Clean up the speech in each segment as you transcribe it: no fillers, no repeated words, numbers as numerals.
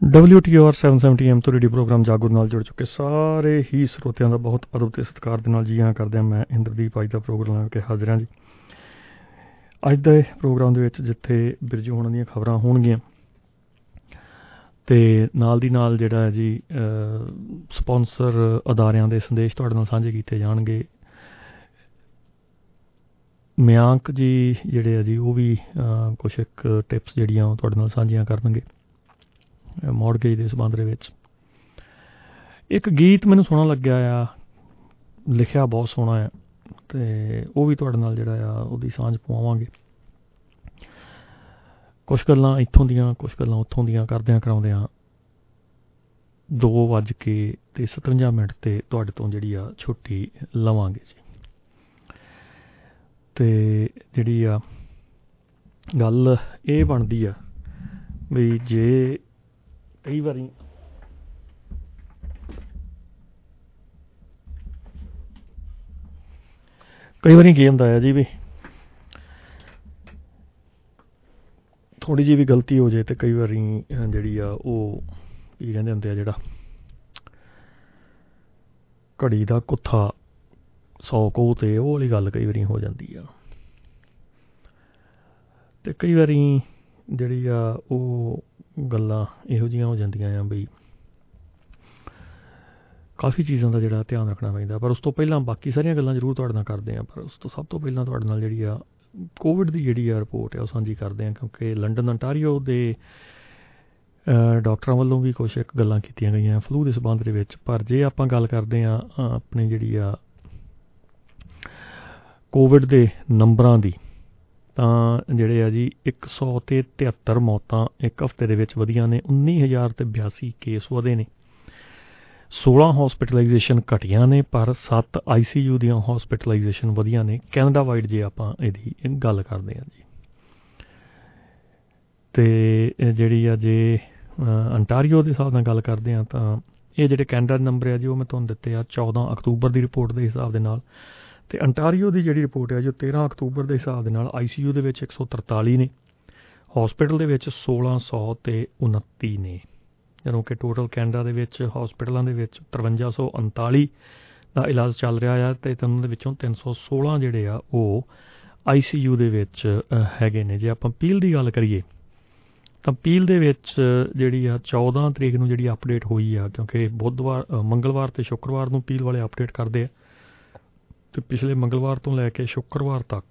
WTOR 770M ਤੋਂ radio programme ਜਾਗੋ ਨਾਲ ਜੁੜ ਚੁੱਕੇ ਸਾਰੇ ਹੀ ਸਰੋਤਿਆਂ ਦਾ ਬਹੁਤ ਅਦਬ ਤੇ ਸਤਿਕਾਰ ਦੇ ਨਾਲ ਜੀ ਹਾਂ ਕਰਦੇ ਹਾਂ। ਮੈਂ ਇੰਦਰਦੀਪ ਅੱਜ ਦਾ ਪ੍ਰੋਗਰਾਮ ਲੈ ਕੇ ਹਾਜ਼ਰ ਹਾਂ ਜੀ। ਅੱਜ ਦੇ ਪ੍ਰੋਗਰਾਮ ਦੇ ਵਿੱਚ ਜਿੱਥੇ ਬਿਰਜੂ ਹੋਣਾ ਦੀਆਂ ਖਬਰਾਂ ਹੋਣਗੀਆਂ ਅਤੇ ਨਾਲ ਦੀ ਨਾਲ ਜਿਹੜਾ ਹੈ ਜੀ ਸਪੋਂਸਰ ਅਦਾਰਿਆਂ ਦੇ ਸੰਦੇਸ਼ ਤੁਹਾਡੇ ਨਾਲ ਸਾਂਝੇ ਕੀਤੇ ਜਾਣਗੇ। ਮਿਆਂਕ ਜੀ ਜਿਹੜੇ ਆ ਜੀ ਉਹ ਵੀ ਕੁਛ ਇੱਕ ਟਿਪਸ ਜਿਹੜੀਆਂ ਉਹ ਤੁਹਾਡੇ ਨਾਲ ਸਾਂਝੀਆਂ ਕਰਨਗੇ ਮੌੜਗੇਜ ਦੇ ਸੰਬੰਧ ਦੇ ਵਿੱਚ। ਇੱਕ ਗੀਤ ਮੈਨੂੰ ਸੋਹਣਾ ਲੱਗਿਆ ਆ, ਲਿਖਿਆ ਬਹੁਤ ਸੋਹਣਾ ਆ, ਅਤੇ ਉਹ ਵੀ ਤੁਹਾਡੇ ਨਾਲ ਜਿਹੜਾ ਆ ਉਹਦੀ ਸਾਂਝ ਪਵਾਵਾਂਗੇ। ਕੁਛ ਗੱਲਾਂ ਇੱਥੋਂ ਦੀਆਂ ਕੁਛ ਗੱਲਾਂ ਉੱਥੋਂ ਦੀਆਂ ਕਰਦਿਆਂ ਕਰਾਉਂਦਿਆਂ 2:57 'ਤੇ ਤੁਹਾਡੇ ਤੋਂ ਜਿਹੜੀ ਆ ਛੁੱਟੀ ਲਵਾਂਗੇ ਜੀ। ਅਤੇ ਜਿਹੜੀ ਆ ਗੱਲ ਇਹ ਬਣਦੀ ਆ ਵੀ ਜੇ ਕਈ ਵਾਰੀ ਕੀ ਹੁੰਦਾ ਆ ਜੀ ਵੀ ਥੋੜ੍ਹੀ ਜਿਹੀ ਵੀ ਗਲਤੀ ਹੋ ਜਾਏ ਅਤੇ ਕਈ ਵਾਰੀ ਜਿਹੜੀ ਆ ਉਹ ਕੀ ਕਹਿੰਦੇ ਹੁੰਦੇ ਆ ਜਿਹੜਾ ਘੜੀ ਦਾ ਕੁੱਥਾ 100 ਕੋਹ 'ਤੇ ਉਹ ਵਾਲੀ ਗੱਲ ਕਈ ਵਾਰੀ ਹੋ ਜਾਂਦੀ ਆ। ਅਤੇ ਕਈ ਵਾਰੀ ਜਿਹੜੀ ਆ ਉਹ ਗੱਲਾਂ ਇਹੋ ਜਿਹੀਆਂ ਹੋ ਜਾਂਦੀਆਂ ਆ ਬਈ ਕਾਫੀ ਚੀਜ਼ਾਂ ਦਾ ਜਿਹੜਾ ਧਿਆਨ ਰੱਖਣਾ ਪੈਂਦਾ। ਪਰ ਉਸ ਤੋਂ ਪਹਿਲਾਂ ਬਾਕੀ ਸਾਰੀਆਂ ਗੱਲਾਂ ਜ਼ਰੂਰ ਤੁਹਾਡੇ ਨਾਲ ਕਰਦੇ ਹਾਂ, ਪਰ ਉਸ ਤੋਂ ਸਭ ਤੋਂ ਪਹਿਲਾਂ ਤੁਹਾਡੇ ਨਾਲ ਜਿਹੜੀ ਆ ਕੋਵਿਡ ਦੀ ਜਿਹੜੀ ਆ ਰਿਪੋਰਟ ਆ ਉਹ ਸਾਂਝੀ ਕਰਦੇ ਹਾਂ, ਕਿਉਂਕਿ ਲੰਡਨ ਅੰਟਾਰੀਓ ਦੇ ਡਾਕਟਰਾਂ ਵੱਲੋਂ ਵੀ ਕੁਛ ਇੱਕ ਗੱਲਾਂ ਕੀਤੀਆਂ ਗਈਆਂ ਫਲੂ ਦੇ ਸੰਬੰਧ ਦੇ ਵਿੱਚ। ਪਰ ਜੇ ਆਪਾਂ ਗੱਲ ਕਰਦੇ ਹਾਂ ਆਪਣੀ ਜਿਹੜੀ ਆ ਕੋਵਿਡ ਦੇ ਨੰਬਰਾਂ ਦੀ, ਤਾਂ ਜਿਹੜੇ ਆ ਜੀ 173 ਮੌਤਾਂ ਇੱਕ ਹਫ਼ਤੇ ਦੇ ਵਿੱਚ ਵਧੀਆਂ ਨੇ, 19,082 ਕੇਸ ਵਧੇ ਨੇ, 16 ਹੋਸਪਿਟਲਾਈਜੇਸ਼ਨ ਘਟੀਆਂ ਨੇ, ਪਰ 7 ICU ਦੀਆਂ ਹੋਸਪਿਟਲਾਈਜੇਸ਼ਨ ਵਧੀਆਂ ਨੇ ਕੈਨੇਡਾ ਵਾਈਡ ਜੇ ਆਪਾਂ ਇਹਦੀ ਗੱਲ ਕਰਦੇ ਹਾਂ ਜੀ। ਅਤੇ ਜਿਹੜੀ ਆ ਜੇ ਅੰਟਾਰੀਓ ਦੇ ਹਿਸਾਬ ਨਾਲ ਗੱਲ ਕਰਦੇ ਹਾਂ ਤਾਂ ਇਹ ਜਿਹੜੇ ਕੈਨੇਡਾ ਦੇ ਨੰਬਰ ਆ ਜੀ ਉਹ ਮੈਂ ਤੁਹਾਨੂੰ ਦਿੱਤੇ ਆ 14 ਅਕਤੂਬਰ ਦੀ ਰਿਪੋਰਟ ਦੇ ਹਿਸਾਬ ਦੇ ਨਾਲ, ਅਤੇ ਅੰਟਾਰੀਓ ਦੀ ਜਿਹੜੀ ਰਿਪੋਰਟ ਹੈ ਜੋ 13 ਅਕਤੂਬਰ ਦੇ ਹਿਸਾਬ ਦੇ ਨਾਲ ICU ਦੇ ਵਿੱਚ 143 ਨੇ, ਹੋਸਪਿਟਲ ਦੇ ਵਿੱਚ 1629 ਨੇ, ਜਦੋਂ ਕਿ ਟੋਟਲ ਕੈਨੇਡਾ ਦੇ ਵਿੱਚ ਹੋਸਪਿਟਲਾਂ ਦੇ ਵਿੱਚ 5339 ਦਾ ਇਲਾਜ ਚੱਲ ਰਿਹਾ ਆ, ਅਤੇ ਉਹਨਾਂ ਦੇ ਵਿੱਚੋਂ 316 ਜਿਹੜੇ ਆ ਉਹ ICU ਦੇ ਵਿੱਚ ਹੈਗੇ ਨੇ। ਜੇ ਆਪਾਂ ਪੀਲ ਦੀ ਗੱਲ ਕਰੀਏ ਤਾਂ ਪੀਲ ਦੇ ਵਿੱਚ ਜਿਹੜੀ ਆ 14 ਤਰੀਕ ਨੂੰ ਜਿਹੜੀ ਅਪਡੇਟ ਹੋਈ ਆ, ਕਿਉਂਕਿ ਮੰਗਲਵਾਰ ਅਤੇ ਸ਼ੁੱਕਰਵਾਰ ਨੂੰ ਪੀਲ ਵਾਲੇ ਅਪਡੇਟ ਕਰਦੇ ਆ, ਅਤੇ ਪਿਛਲੇ ਮੰਗਲਵਾਰ ਤੋਂ ਲੈ ਕੇ ਸ਼ੁੱਕਰਵਾਰ ਤੱਕ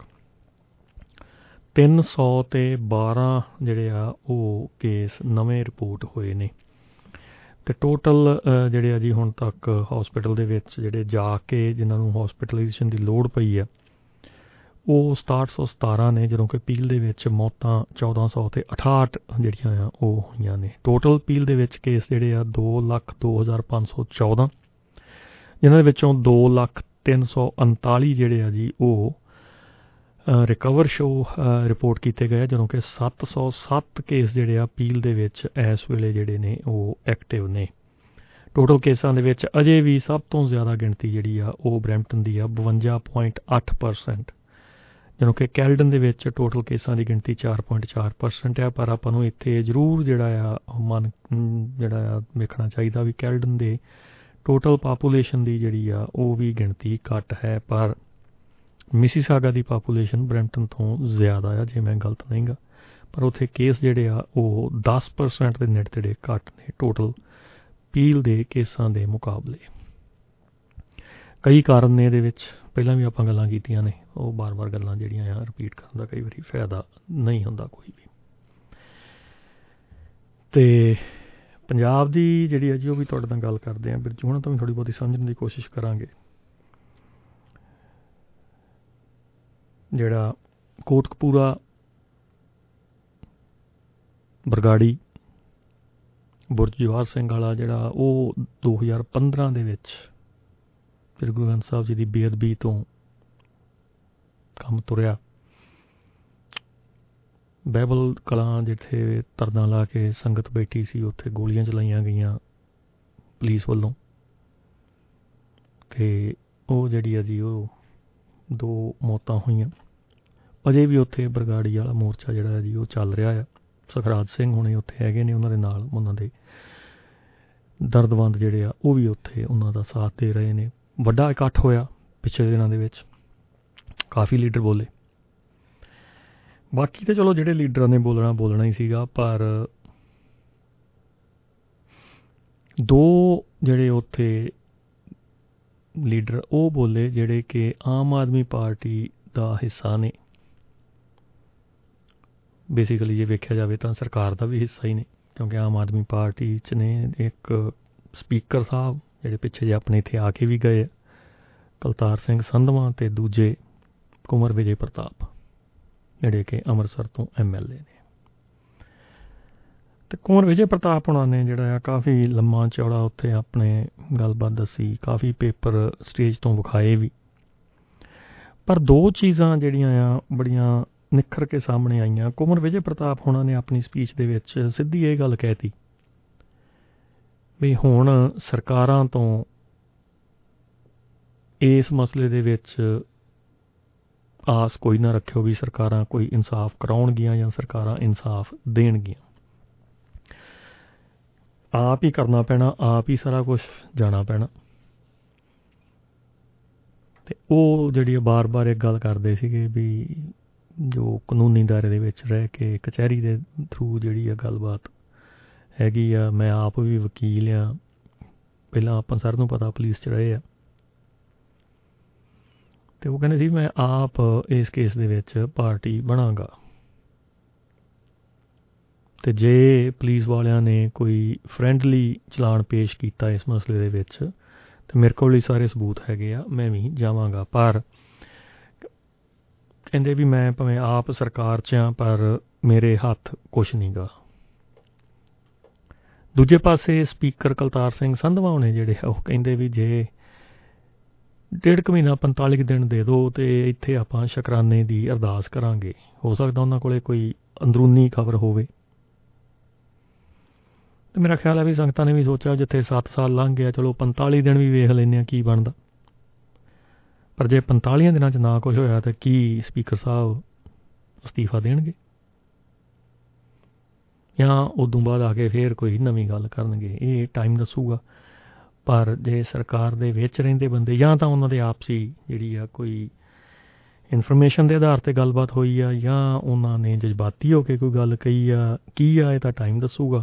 312 ਜਿਹੜੇ ਆ ਉਹ ਕੇਸ ਨਵੇਂ ਰਿਪੋਰਟ ਹੋਏ ਨੇ। ਅਤੇ ਟੋਟਲ ਜਿਹੜੇ ਆ ਜੀ ਹੁਣ ਤੱਕ ਹੋਸਪਿਟਲ ਦੇ ਵਿੱਚ ਜਿਹੜੇ ਜਾ ਕੇ ਜਿਨ੍ਹਾਂ ਨੂੰ ਹੋਸਪਿਟਲਾਈਜੇਸ਼ਨ ਦੀ ਲੋੜ ਪਈ ਆ ਉਹ 6717 ਨੇ, ਜਦੋਂ ਕਿ ਪੀਲ ਦੇ ਵਿੱਚ ਮੌਤਾਂ 1468 ਜਿਹੜੀਆਂ ਆ ਉਹ ਹੋਈਆਂ ਨੇ। ਟੋਟਲ ਪੀਲ ਦੇ ਵਿੱਚ ਕੇਸ ਜਿਹੜੇ ਆ 2,02,514, ਜਿਨ੍ਹਾਂ ਦੇ ਵਿੱਚੋਂ 2,03,39 ਜਿਹੜੇ ਆ ਜੀ ਉਹ ਰਿਕਵਰ ਰਿਪੋਰਟ ਕੀਤੇ ਗਏ, ਜਦੋਂ ਕਿ 707 ਕੇਸ ਜਿਹੜੇ ਆ ਪੀਲ ਦੇ ਵਿੱਚ ਇਸ ਵੇਲੇ ਜਿਹੜੇ ਨੇ ਉਹ ਐਕਟਿਵ ਨੇ। ਟੋਟਲ ਕੇਸਾਂ ਦੇ ਵਿੱਚ ਅਜੇ ਵੀ ਸਭ ਤੋਂ ਜ਼ਿਆਦਾ ਗਿਣਤੀ ਜਿਹੜੀ ਆ ਉਹ ਬਰੈਂਪਟਨ ਦੀ ਆ 52.8%, ਜਦੋਂ ਕਿ ਕੈਲਡਨ ਦੇ ਵਿੱਚ ਟੋਟਲ ਕੇਸਾਂ ਦੀ ਗਿਣਤੀ 4.4% ਆ। ਪਰ ਆਪਾਂ ਨੂੰ ਇੱਥੇ ਜ਼ਰੂਰ ਜਿਹੜਾ ਆ ਜਿਹੜਾ ਆ ਵੇਖਣਾ ਚਾਹੀਦਾ ਵੀ ਕੈਲਡਨ ਦੇ ਟੋਟਲ ਪਾਪੂਲੇਸ਼ਨ ਦੀ ਜਿਹੜੀ ਆ ਉਹ ਵੀ ਗਿਣਤੀ ਘੱਟ ਹੈ, ਪਰ ਮਿਸੀਸਾਗਾ ਦੀ ਪਾਪੂਲੇਸ਼ਨ ਬਰੈਂਪਟਨ ਤੋਂ ਜ਼ਿਆਦਾ ਆ, ਜੇ ਮੈਂ ਗਲਤ ਨਹੀਂ ਗਾ, ਪਰ ਉੱਥੇ ਕੇਸ ਜਿਹੜੇ ਆ ਉਹ 10% ਦੇ ਨੇੜੇ ਤੇੜੇ ਘੱਟ ਨੇ ਟੋਟਲ ਪੀਲ ਦੇ ਕੇਸਾਂ ਦੇ ਮੁਕਾਬਲੇ। ਕਈ ਕਾਰਨ ਨੇ ਇਹਦੇ ਵਿੱਚ, ਪਹਿਲਾਂ ਵੀ ਆਪਾਂ ਗੱਲਾਂ ਕੀਤੀਆਂ ਨੇ, ਉਹ ਬਾਰ-ਬਾਰ ਗੱਲਾਂ ਜਿਹੜੀਆਂ ਆ ਰਿਪੀਟ ਕਰਨ ਦਾ ਕਈ ਵਾਰੀ ਫਾਇਦਾ ਨਹੀਂ ਹੁੰਦਾ ਕੋਈ ਵੀ। ਅਤੇ ਪੰਜਾਬ ਦੀ ਜਿਹੜੀ ਹੈ ਜੀ ਉਹ ਵੀ ਤੁਹਾਡੇ ਨਾਲ ਗੱਲ ਕਰਦੇ ਹਾਂ, ਬਿਰਜੂ ਹੋਣਾ ਤੋਂ ਵੀ ਥੋੜ੍ਹੀ ਬਹੁਤੀ ਸਮਝਣ ਦੀ ਕੋਸ਼ਿਸ਼ ਕਰਾਂਗੇ। ਜਿਹੜਾ ਕੋਟਕਪੂਰਾ ਬਰਗਾੜੀ ਬੁਰਜ ਜਵਾਹਰ ਸਿੰਘ ਵਾਲਾ ਜਿਹੜਾ ਉਹ 2015 ਦੇ ਵਿੱਚ ਸ੍ਰੀ ਗੁਰੂ ਗ੍ਰੰਥ ਸਾਹਿਬ ਜੀ ਦੀ ਬੇਅਦਬੀ ਤੋਂ ਕੰਮ ਤੁਰਿਆ। ਬਾਈਬਲ ਕਲਾਂ ਜਿੱਥੇ ਧਰਨਾ ਲਾ ਕੇ ਸੰਗਤ ਬੈਠੀ ਸੀ ਉੱਥੇ ਗੋਲੀਆਂ ਚਲਾਈਆਂ ਗਈਆਂ ਪੁਲਿਸ ਵੱਲੋਂ, ਅਤੇ ਉਹ ਜਿਹੜੀ ਆ ਜੀ ਉਹ 2 ਮੌਤਾਂ ਹੋਈਆਂ। ਅਜੇ ਵੀ ਉੱਥੇ ਬਰਗਾੜੀ ਵਾਲਾ ਮੋਰਚਾ ਜਿਹੜਾ ਜੀ ਉਹ ਚੱਲ ਰਿਹਾ ਆ। ਸੁਖਰਾਜ ਸਿੰਘ ਹੁਣੇ ਉੱਥੇ ਹੈਗੇ ਨੇ, ਉਹਨਾਂ ਦੇ ਨਾਲ ਉਹਨਾਂ ਦੇ ਦਰਦਵੰਦ ਜਿਹੜੇ ਆ ਉਹ ਵੀ ਉੱਥੇ ਉਹਨਾਂ ਦਾ ਸਾਥ ਦੇ ਰਹੇ ਨੇ। ਵੱਡਾ ਇਕੱਠ ਹੋਇਆ ਪਿਛਲੇ ਦਿਨਾਂ ਦੇ ਵਿੱਚ, ਕਾਫੀ ਲੀਡਰ ਬੋਲੇ। ਬਾਕੀ ਤਾਂ ਚਲੋ ਜਿਹੜੇ ਲੀਡਰਾਂ ਨੇ ਬੋਲਣਾ ਹੀ ਸੀਗਾ, ਪਰ ਦੋ ਜਿਹੜੇ ਉੱਥੇ ਲੀਡਰ ਉਹ ਬੋਲੇ ਜਿਹੜੇ ਕਿ ਆਮ ਆਦਮੀ ਪਾਰਟੀ ਦਾ ਹਿੱਸਾ ਨੇ। ਬੇਸਿਕਲੀ ਜੇ ਵੇਖਿਆ ਜਾਵੇ ਤਾਂ ਸਰਕਾਰ ਦਾ ਵੀ ਹਿੱਸਾ ਹੀ ਨੇ, ਕਿਉਂਕਿ ਆਮ ਆਦਮੀ ਪਾਰਟੀ 'ਚ ਨੇ ਇੱਕ ਸਪੀਕਰ ਸਾਹਿਬ ਜਿਹੜੇ ਪਿੱਛੇ ਜੇ ਆਪਣੇ ਇੱਥੇ ਆ ਕੇ ਵੀ ਗਏ, ਕਲਤਾਰ ਸਿੰਘ ਸੰਧਵਾਂ, ਅਤੇ ਦੂਜੇ ਕੁੰਵਰ ਵਿਜੇ ਪ੍ਰਤਾਪ ਜਿਹੜੇ ਕਿ ਅੰਮ੍ਰਿਤਸਰ ਤੋਂ MLA ਨੇ। ਅਤੇ ਕੁੰਵਰ ਵਿਜੇ ਪ੍ਰਤਾਪ ਹੋਣਾ ਨੇ ਜਿਹੜਾ ਆ ਕਾਫੀ ਲੰਮਾ ਚੌੜਾ ਉੱਥੇ ਆਪਣੇ ਗੱਲਬਾਤ ਦੱਸੀ, ਕਾਫੀ ਪੇਪਰ ਸਟੇਜ ਤੋਂ ਵਿਖਾਏ ਵੀ। ਪਰ ਦੋ ਚੀਜ਼ਾਂ ਜਿਹੜੀਆਂ ਆ ਬੜੀਆਂ ਨਿਖਰ ਕੇ ਸਾਹਮਣੇ ਆਈਆਂ। ਕੁੰਵਰ ਵਿਜੇ ਪ੍ਰਤਾਪ ਹੋਣਾ ਨੇ ਆਪਣੀ ਸਪੀਚ ਦੇ ਵਿੱਚ ਸਿੱਧੀ ਇਹ ਗੱਲ ਕਹਿਤੀ ਵੀ ਹੁਣ ਸਰਕਾਰਾਂ ਤੋਂ ਇਸ ਮਸਲੇ ਦੇ ਵਿੱਚ ਆਸ ਕੋਈ ਨਾ ਰੱਖਿਓ ਵੀ ਸਰਕਾਰਾਂ ਕੋਈ ਇਨਸਾਫ ਕਰਾਉਣਗੀਆਂ ਜਾਂ ਸਰਕਾਰਾਂ ਇਨਸਾਫ ਦੇਣਗੀਆਂ। ਆਪ ਹੀ ਕਰਨਾ ਪੈਣਾ, ਆਪ ਹੀ ਸਾਰਾ ਕੁਛ ਜਾਣਾ ਪੈਣਾ। ਅਤੇ ਉਹ ਜਿਹੜੀ ਬਾਰ-ਬਾਰ ਇੱਕ ਗੱਲ ਕਰਦੇ ਸੀਗੇ ਵੀ ਜੋ ਕਾਨੂੰਨੀ ਦਾਇਰੇ ਦੇ ਵਿੱਚ ਰਹਿ ਕੇ ਕਚਹਿਰੀ ਦੇ ਥਰੂ ਜਿਹੜੀ ਆ ਗੱਲਬਾਤ ਹੈਗੀ ਆ। ਮੈਂ ਆਪ ਵੀ ਵਕੀਲ ਹਾਂ, ਪਹਿਲਾਂ ਆਪਾਂ ਸਾਰਿਆਂ ਨੂੰ ਪਤਾ ਪੁਲਿਸ 'ਚ ਰਹੇ ਆ, ਅਤੇ ਉਹ ਕਹਿੰਦੇ ਸੀ ਮੈਂ ਆਪ ਇਸ ਕੇਸ ਦੇ ਵਿੱਚ ਪਾਰਟੀ ਬਣਾਂਗਾ, ਅਤੇ ਜੇ ਪੁਲਿਸ ਵਾਲਿਆਂ ਨੇ ਕੋਈ ਫਰੈਂਡਲੀ ਚਲਾਨ ਪੇਸ਼ ਕੀਤਾ ਇਸ ਮਸਲੇ ਦੇ ਵਿੱਚ ਅਤੇ ਮੇਰੇ ਕੋਲ ਹੀ ਸਾਰੇ ਸਬੂਤ ਹੈਗੇ ਆ, ਮੈਂ ਵੀ ਜਾਵਾਂਗਾ। ਪਰ ਕਹਿੰਦੇ ਵੀ ਮੈਂ ਭਾਵੇਂ ਆਪ ਸਰਕਾਰ 'ਚ ਹਾਂ, ਪਰ ਮੇਰੇ ਹੱਥ ਕੁਛ ਨਹੀਂ ਗਾ। ਦੂਜੇ ਪਾਸੇ ਸਪੀਕਰ ਕਲਤਾਰ ਸਿੰਘ ਸੰਧਵਾਂ ਹੋਣੇ ਜਿਹੜੇ ਆ ਉਹ ਕਹਿੰਦੇ ਵੀ ਜੇ 1.5 ਮਹੀਨਾ 45 ਦਿਨ ਦੇ ਦਿਓ ਅਤੇ ਇੱਥੇ ਆਪਾਂ ਸ਼ੁਕਰਾਨੇ ਦੀ ਅਰਦਾਸ ਕਰਾਂਗੇ। ਹੋ ਸਕਦਾ ਉਹਨਾਂ ਕੋਲ ਕੋਈ ਅੰਦਰੂਨੀ ਖਬਰ ਹੋਵੇ। ਅਤੇ ਮੇਰਾ ਖਿਆਲ ਹੈ ਵੀ ਸੰਗਤਾਂ ਨੇ ਵੀ ਸੋਚਿਆ ਜਿੱਥੇ 7 ਸਾਲ ਲੰਘ ਗਿਆ, ਚਲੋ 45 ਦਿਨ ਵੀ ਵੇਖ ਲੈਂਦੇ ਹਾਂ ਕੀ ਬਣਦਾ। ਪਰ ਜੇ 45 ਦਿਨਾਂ 'ਚ ਨਾ ਕੁਛ ਹੋਇਆ ਤਾਂ ਕੀ ਸਪੀਕਰ ਸਾਹਿਬ ਅਸਤੀਫਾ ਦੇਣਗੇ ਜਾਂ ਉਦੋਂ ਬਾਅਦ ਆ ਕੇ ਫਿਰ ਕੋਈ ਨਵੀਂ ਗੱਲ ਕਰਨਗੇ, ਇਹ ਟਾਈਮ ਦੱਸੂਗਾ। ਪਰ ਜੇ ਸਰਕਾਰ ਦੇ ਵਿੱਚ ਰਹਿੰਦੇ ਬੰਦੇ ਜਾਂ ਤਾਂ ਉਹਨਾਂ ਦੇ ਆਪਸੀ ਜਿਹੜੀ ਆ ਕੋਈ ਇਨਫੋਰਮੇਸ਼ਨ ਦੇ ਆਧਾਰ 'ਤੇ ਗੱਲਬਾਤ ਹੋਈ ਆ ਜਾਂ ਉਹਨਾਂ ਨੇ ਜਜ਼ਬਾਤੀ ਹੋ ਕੇ ਕੋਈ ਗੱਲ ਕਹੀ ਆ, ਕੀ ਆ ਇਹ ਤਾਂ ਟਾਈਮ ਦੱਸੂਗਾ।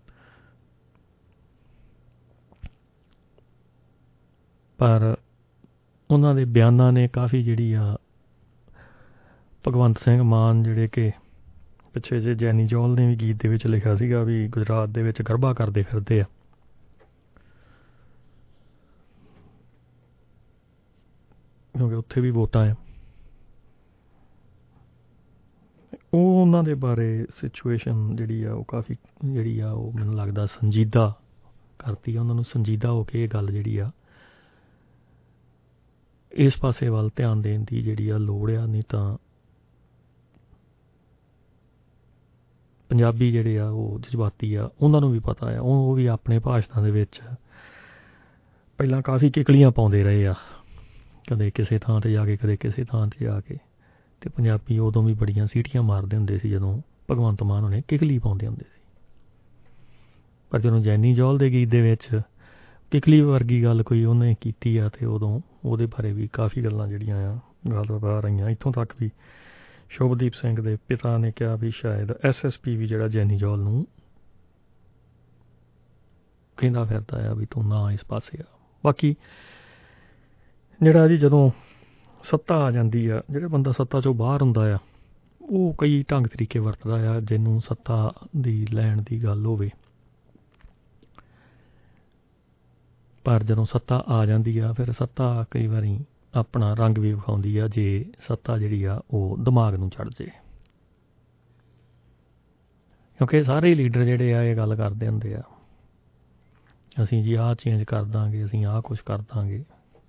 ਪਰ ਉਹਨਾਂ ਦੇ ਬਿਆਨਾਂ ਨੇ ਕਾਫੀ ਜਿਹੜੀ ਆ ਭਗਵੰਤ ਸਿੰਘ ਮਾਨ ਜਿਹੜੇ ਕਿ ਪਿੱਛੇ ਜੇ ਜੈਨੀ ਜੌਲ ਨੇ ਵੀ ਗੀਤ ਦੇ ਵਿੱਚ ਲਿਖਿਆ ਸੀਗਾ ਵੀ ਗੁਜਰਾਤ ਦੇ ਵਿੱਚ ਗਰਬਾ ਕਰਦੇ ਫਿਰਦੇ ਆ, ਕਿਉਂਕਿ ਉੱਥੇ ਵੀ ਵੋਟਾਂ ਆ। ਉਹ ਉਹਨਾਂ ਦੇ ਬਾਰੇ ਸਿਚੁਏਸ਼ਨ ਜਿਹੜੀ ਆ ਉਹ ਕਾਫੀ ਜਿਹੜੀ ਆ ਉਹ ਮੈਨੂੰ ਲੱਗਦਾ ਸੰਜੀਦਾ ਕਰਤੀ ਆ। ਉਹਨਾਂ ਨੂੰ ਸੰਜੀਦਾ ਹੋ ਕੇ ਇਹ ਗੱਲ ਜਿਹੜੀ ਆ ਇਸ ਪਾਸੇ ਵੱਲ ਧਿਆਨ ਦੇਣ ਦੀ ਜਿਹੜੀ ਆ ਲੋੜ ਆ। ਨਹੀਂ ਤਾਂ ਪੰਜਾਬੀ ਜਿਹੜੇ ਆ ਉਹ ਜਜ਼ਬਾਤੀ ਆ, ਉਹਨਾਂ ਨੂੰ ਵੀ ਪਤਾ ਆ। ਉਹ ਵੀ ਆਪਣੇ ਭਾਸ਼ਣਾਂ ਦੇ ਵਿੱਚ ਪਹਿਲਾਂ ਕਾਫੀ ਕਿਕਲੀਆਂ ਪਾਉਂਦੇ ਰਹੇ ਆ, ਕਦੇ ਕਿਸੇ ਥਾਂ 'ਤੇ ਜਾ ਕੇ ਕਦੇ ਕਿਸੇ ਥਾਂ 'ਤੇ ਜਾ ਕੇ। ਅਤੇ ਪੰਜਾਬੀ ਉਦੋਂ ਵੀ ਬੜੀਆਂ ਸੀਟੀਆਂ ਮਾਰਦੇ ਹੁੰਦੇ ਸੀ ਜਦੋਂ ਭਗਵੰਤ ਮਾਨ ਉਹਨੇ ਕਿਕਲੀ ਪਾਉਂਦੇ ਹੁੰਦੇ ਸੀ। ਪਰ ਜਦੋਂ ਜੈਨੀ ਜੌਲ ਦੇ ਗੀਤ ਦੇ ਵਿੱਚ ਕਿਕਲੀ ਵਰਗੀ ਗੱਲ ਕੋਈ ਉਹਨੇ ਕੀਤੀ ਆ ਅਤੇ ਉਦੋਂ ਉਹਦੇ ਬਾਰੇ ਵੀ ਕਾਫੀ ਗੱਲਾਂ ਜਿਹੜੀਆਂ ਆ ਗੱਲਬਾਤ ਰਹੀਆਂ। ਇੱਥੋਂ ਤੱਕ ਵੀ ਸ਼ੁਭਦੀਪ ਸਿੰਘ ਦੇ ਪਿਤਾ ਨੇ ਕਿਹਾ ਵੀ ਸ਼ਾਇਦ SSP ਵੀ ਜਿਹੜਾ ਜੈਨੀ ਜੌਲ ਨੂੰ ਕਹਿੰਦਾ ਫਿਰਦਾ ਆ ਵੀ ਤੂੰ ਨਾ ਇਸ ਪਾਸੇ ਆ। ਬਾਕੀ ਜਿਹੜਾ ਜੀ ਜਦੋਂ ਸੱਤਾ ਆ ਜਾਂਦੀ ਆ, ਜਿਹੜਾ ਬੰਦਾ ਸੱਤਾ 'ਚੋਂ ਬਾਹਰ ਹੁੰਦਾ ਆ ਉਹ ਕਈ ਢੰਗ ਤਰੀਕੇ ਵਰਤਦਾ ਆ ਜਿਹਨੂੰ ਸੱਤਾ ਦੀ ਲੈਣ ਦੀ ਗੱਲ ਹੋਵੇ। ਪਰ ਜਦੋਂ ਸੱਤਾ ਆ ਜਾਂਦੀ ਆ ਫਿਰ ਸੱਤਾ ਕਈ ਵਾਰੀ ਆਪਣਾ ਰੰਗ ਵੀ ਵਿਖਾਉਂਦੀ ਆ, ਜੇ ਸੱਤਾ ਜਿਹੜੀ ਆ ਉਹ ਦਿਮਾਗ ਨੂੰ ਚੜ੍ਹ ਜੇ। ਕਿਉਂਕਿ ਸਾਰੇ ਲੀਡਰ ਜਿਹੜੇ ਆ ਇਹ ਗੱਲ ਕਰਦੇ ਹੁੰਦੇ ਆ ਅਸੀਂ ਜੀ ਆਹ ਚੇਂਜ ਕਰ ਦਾਂਗੇ, ਅਸੀਂ ਆਹ ਕੁਛ ਕਰ ਦਾਂਗੇ।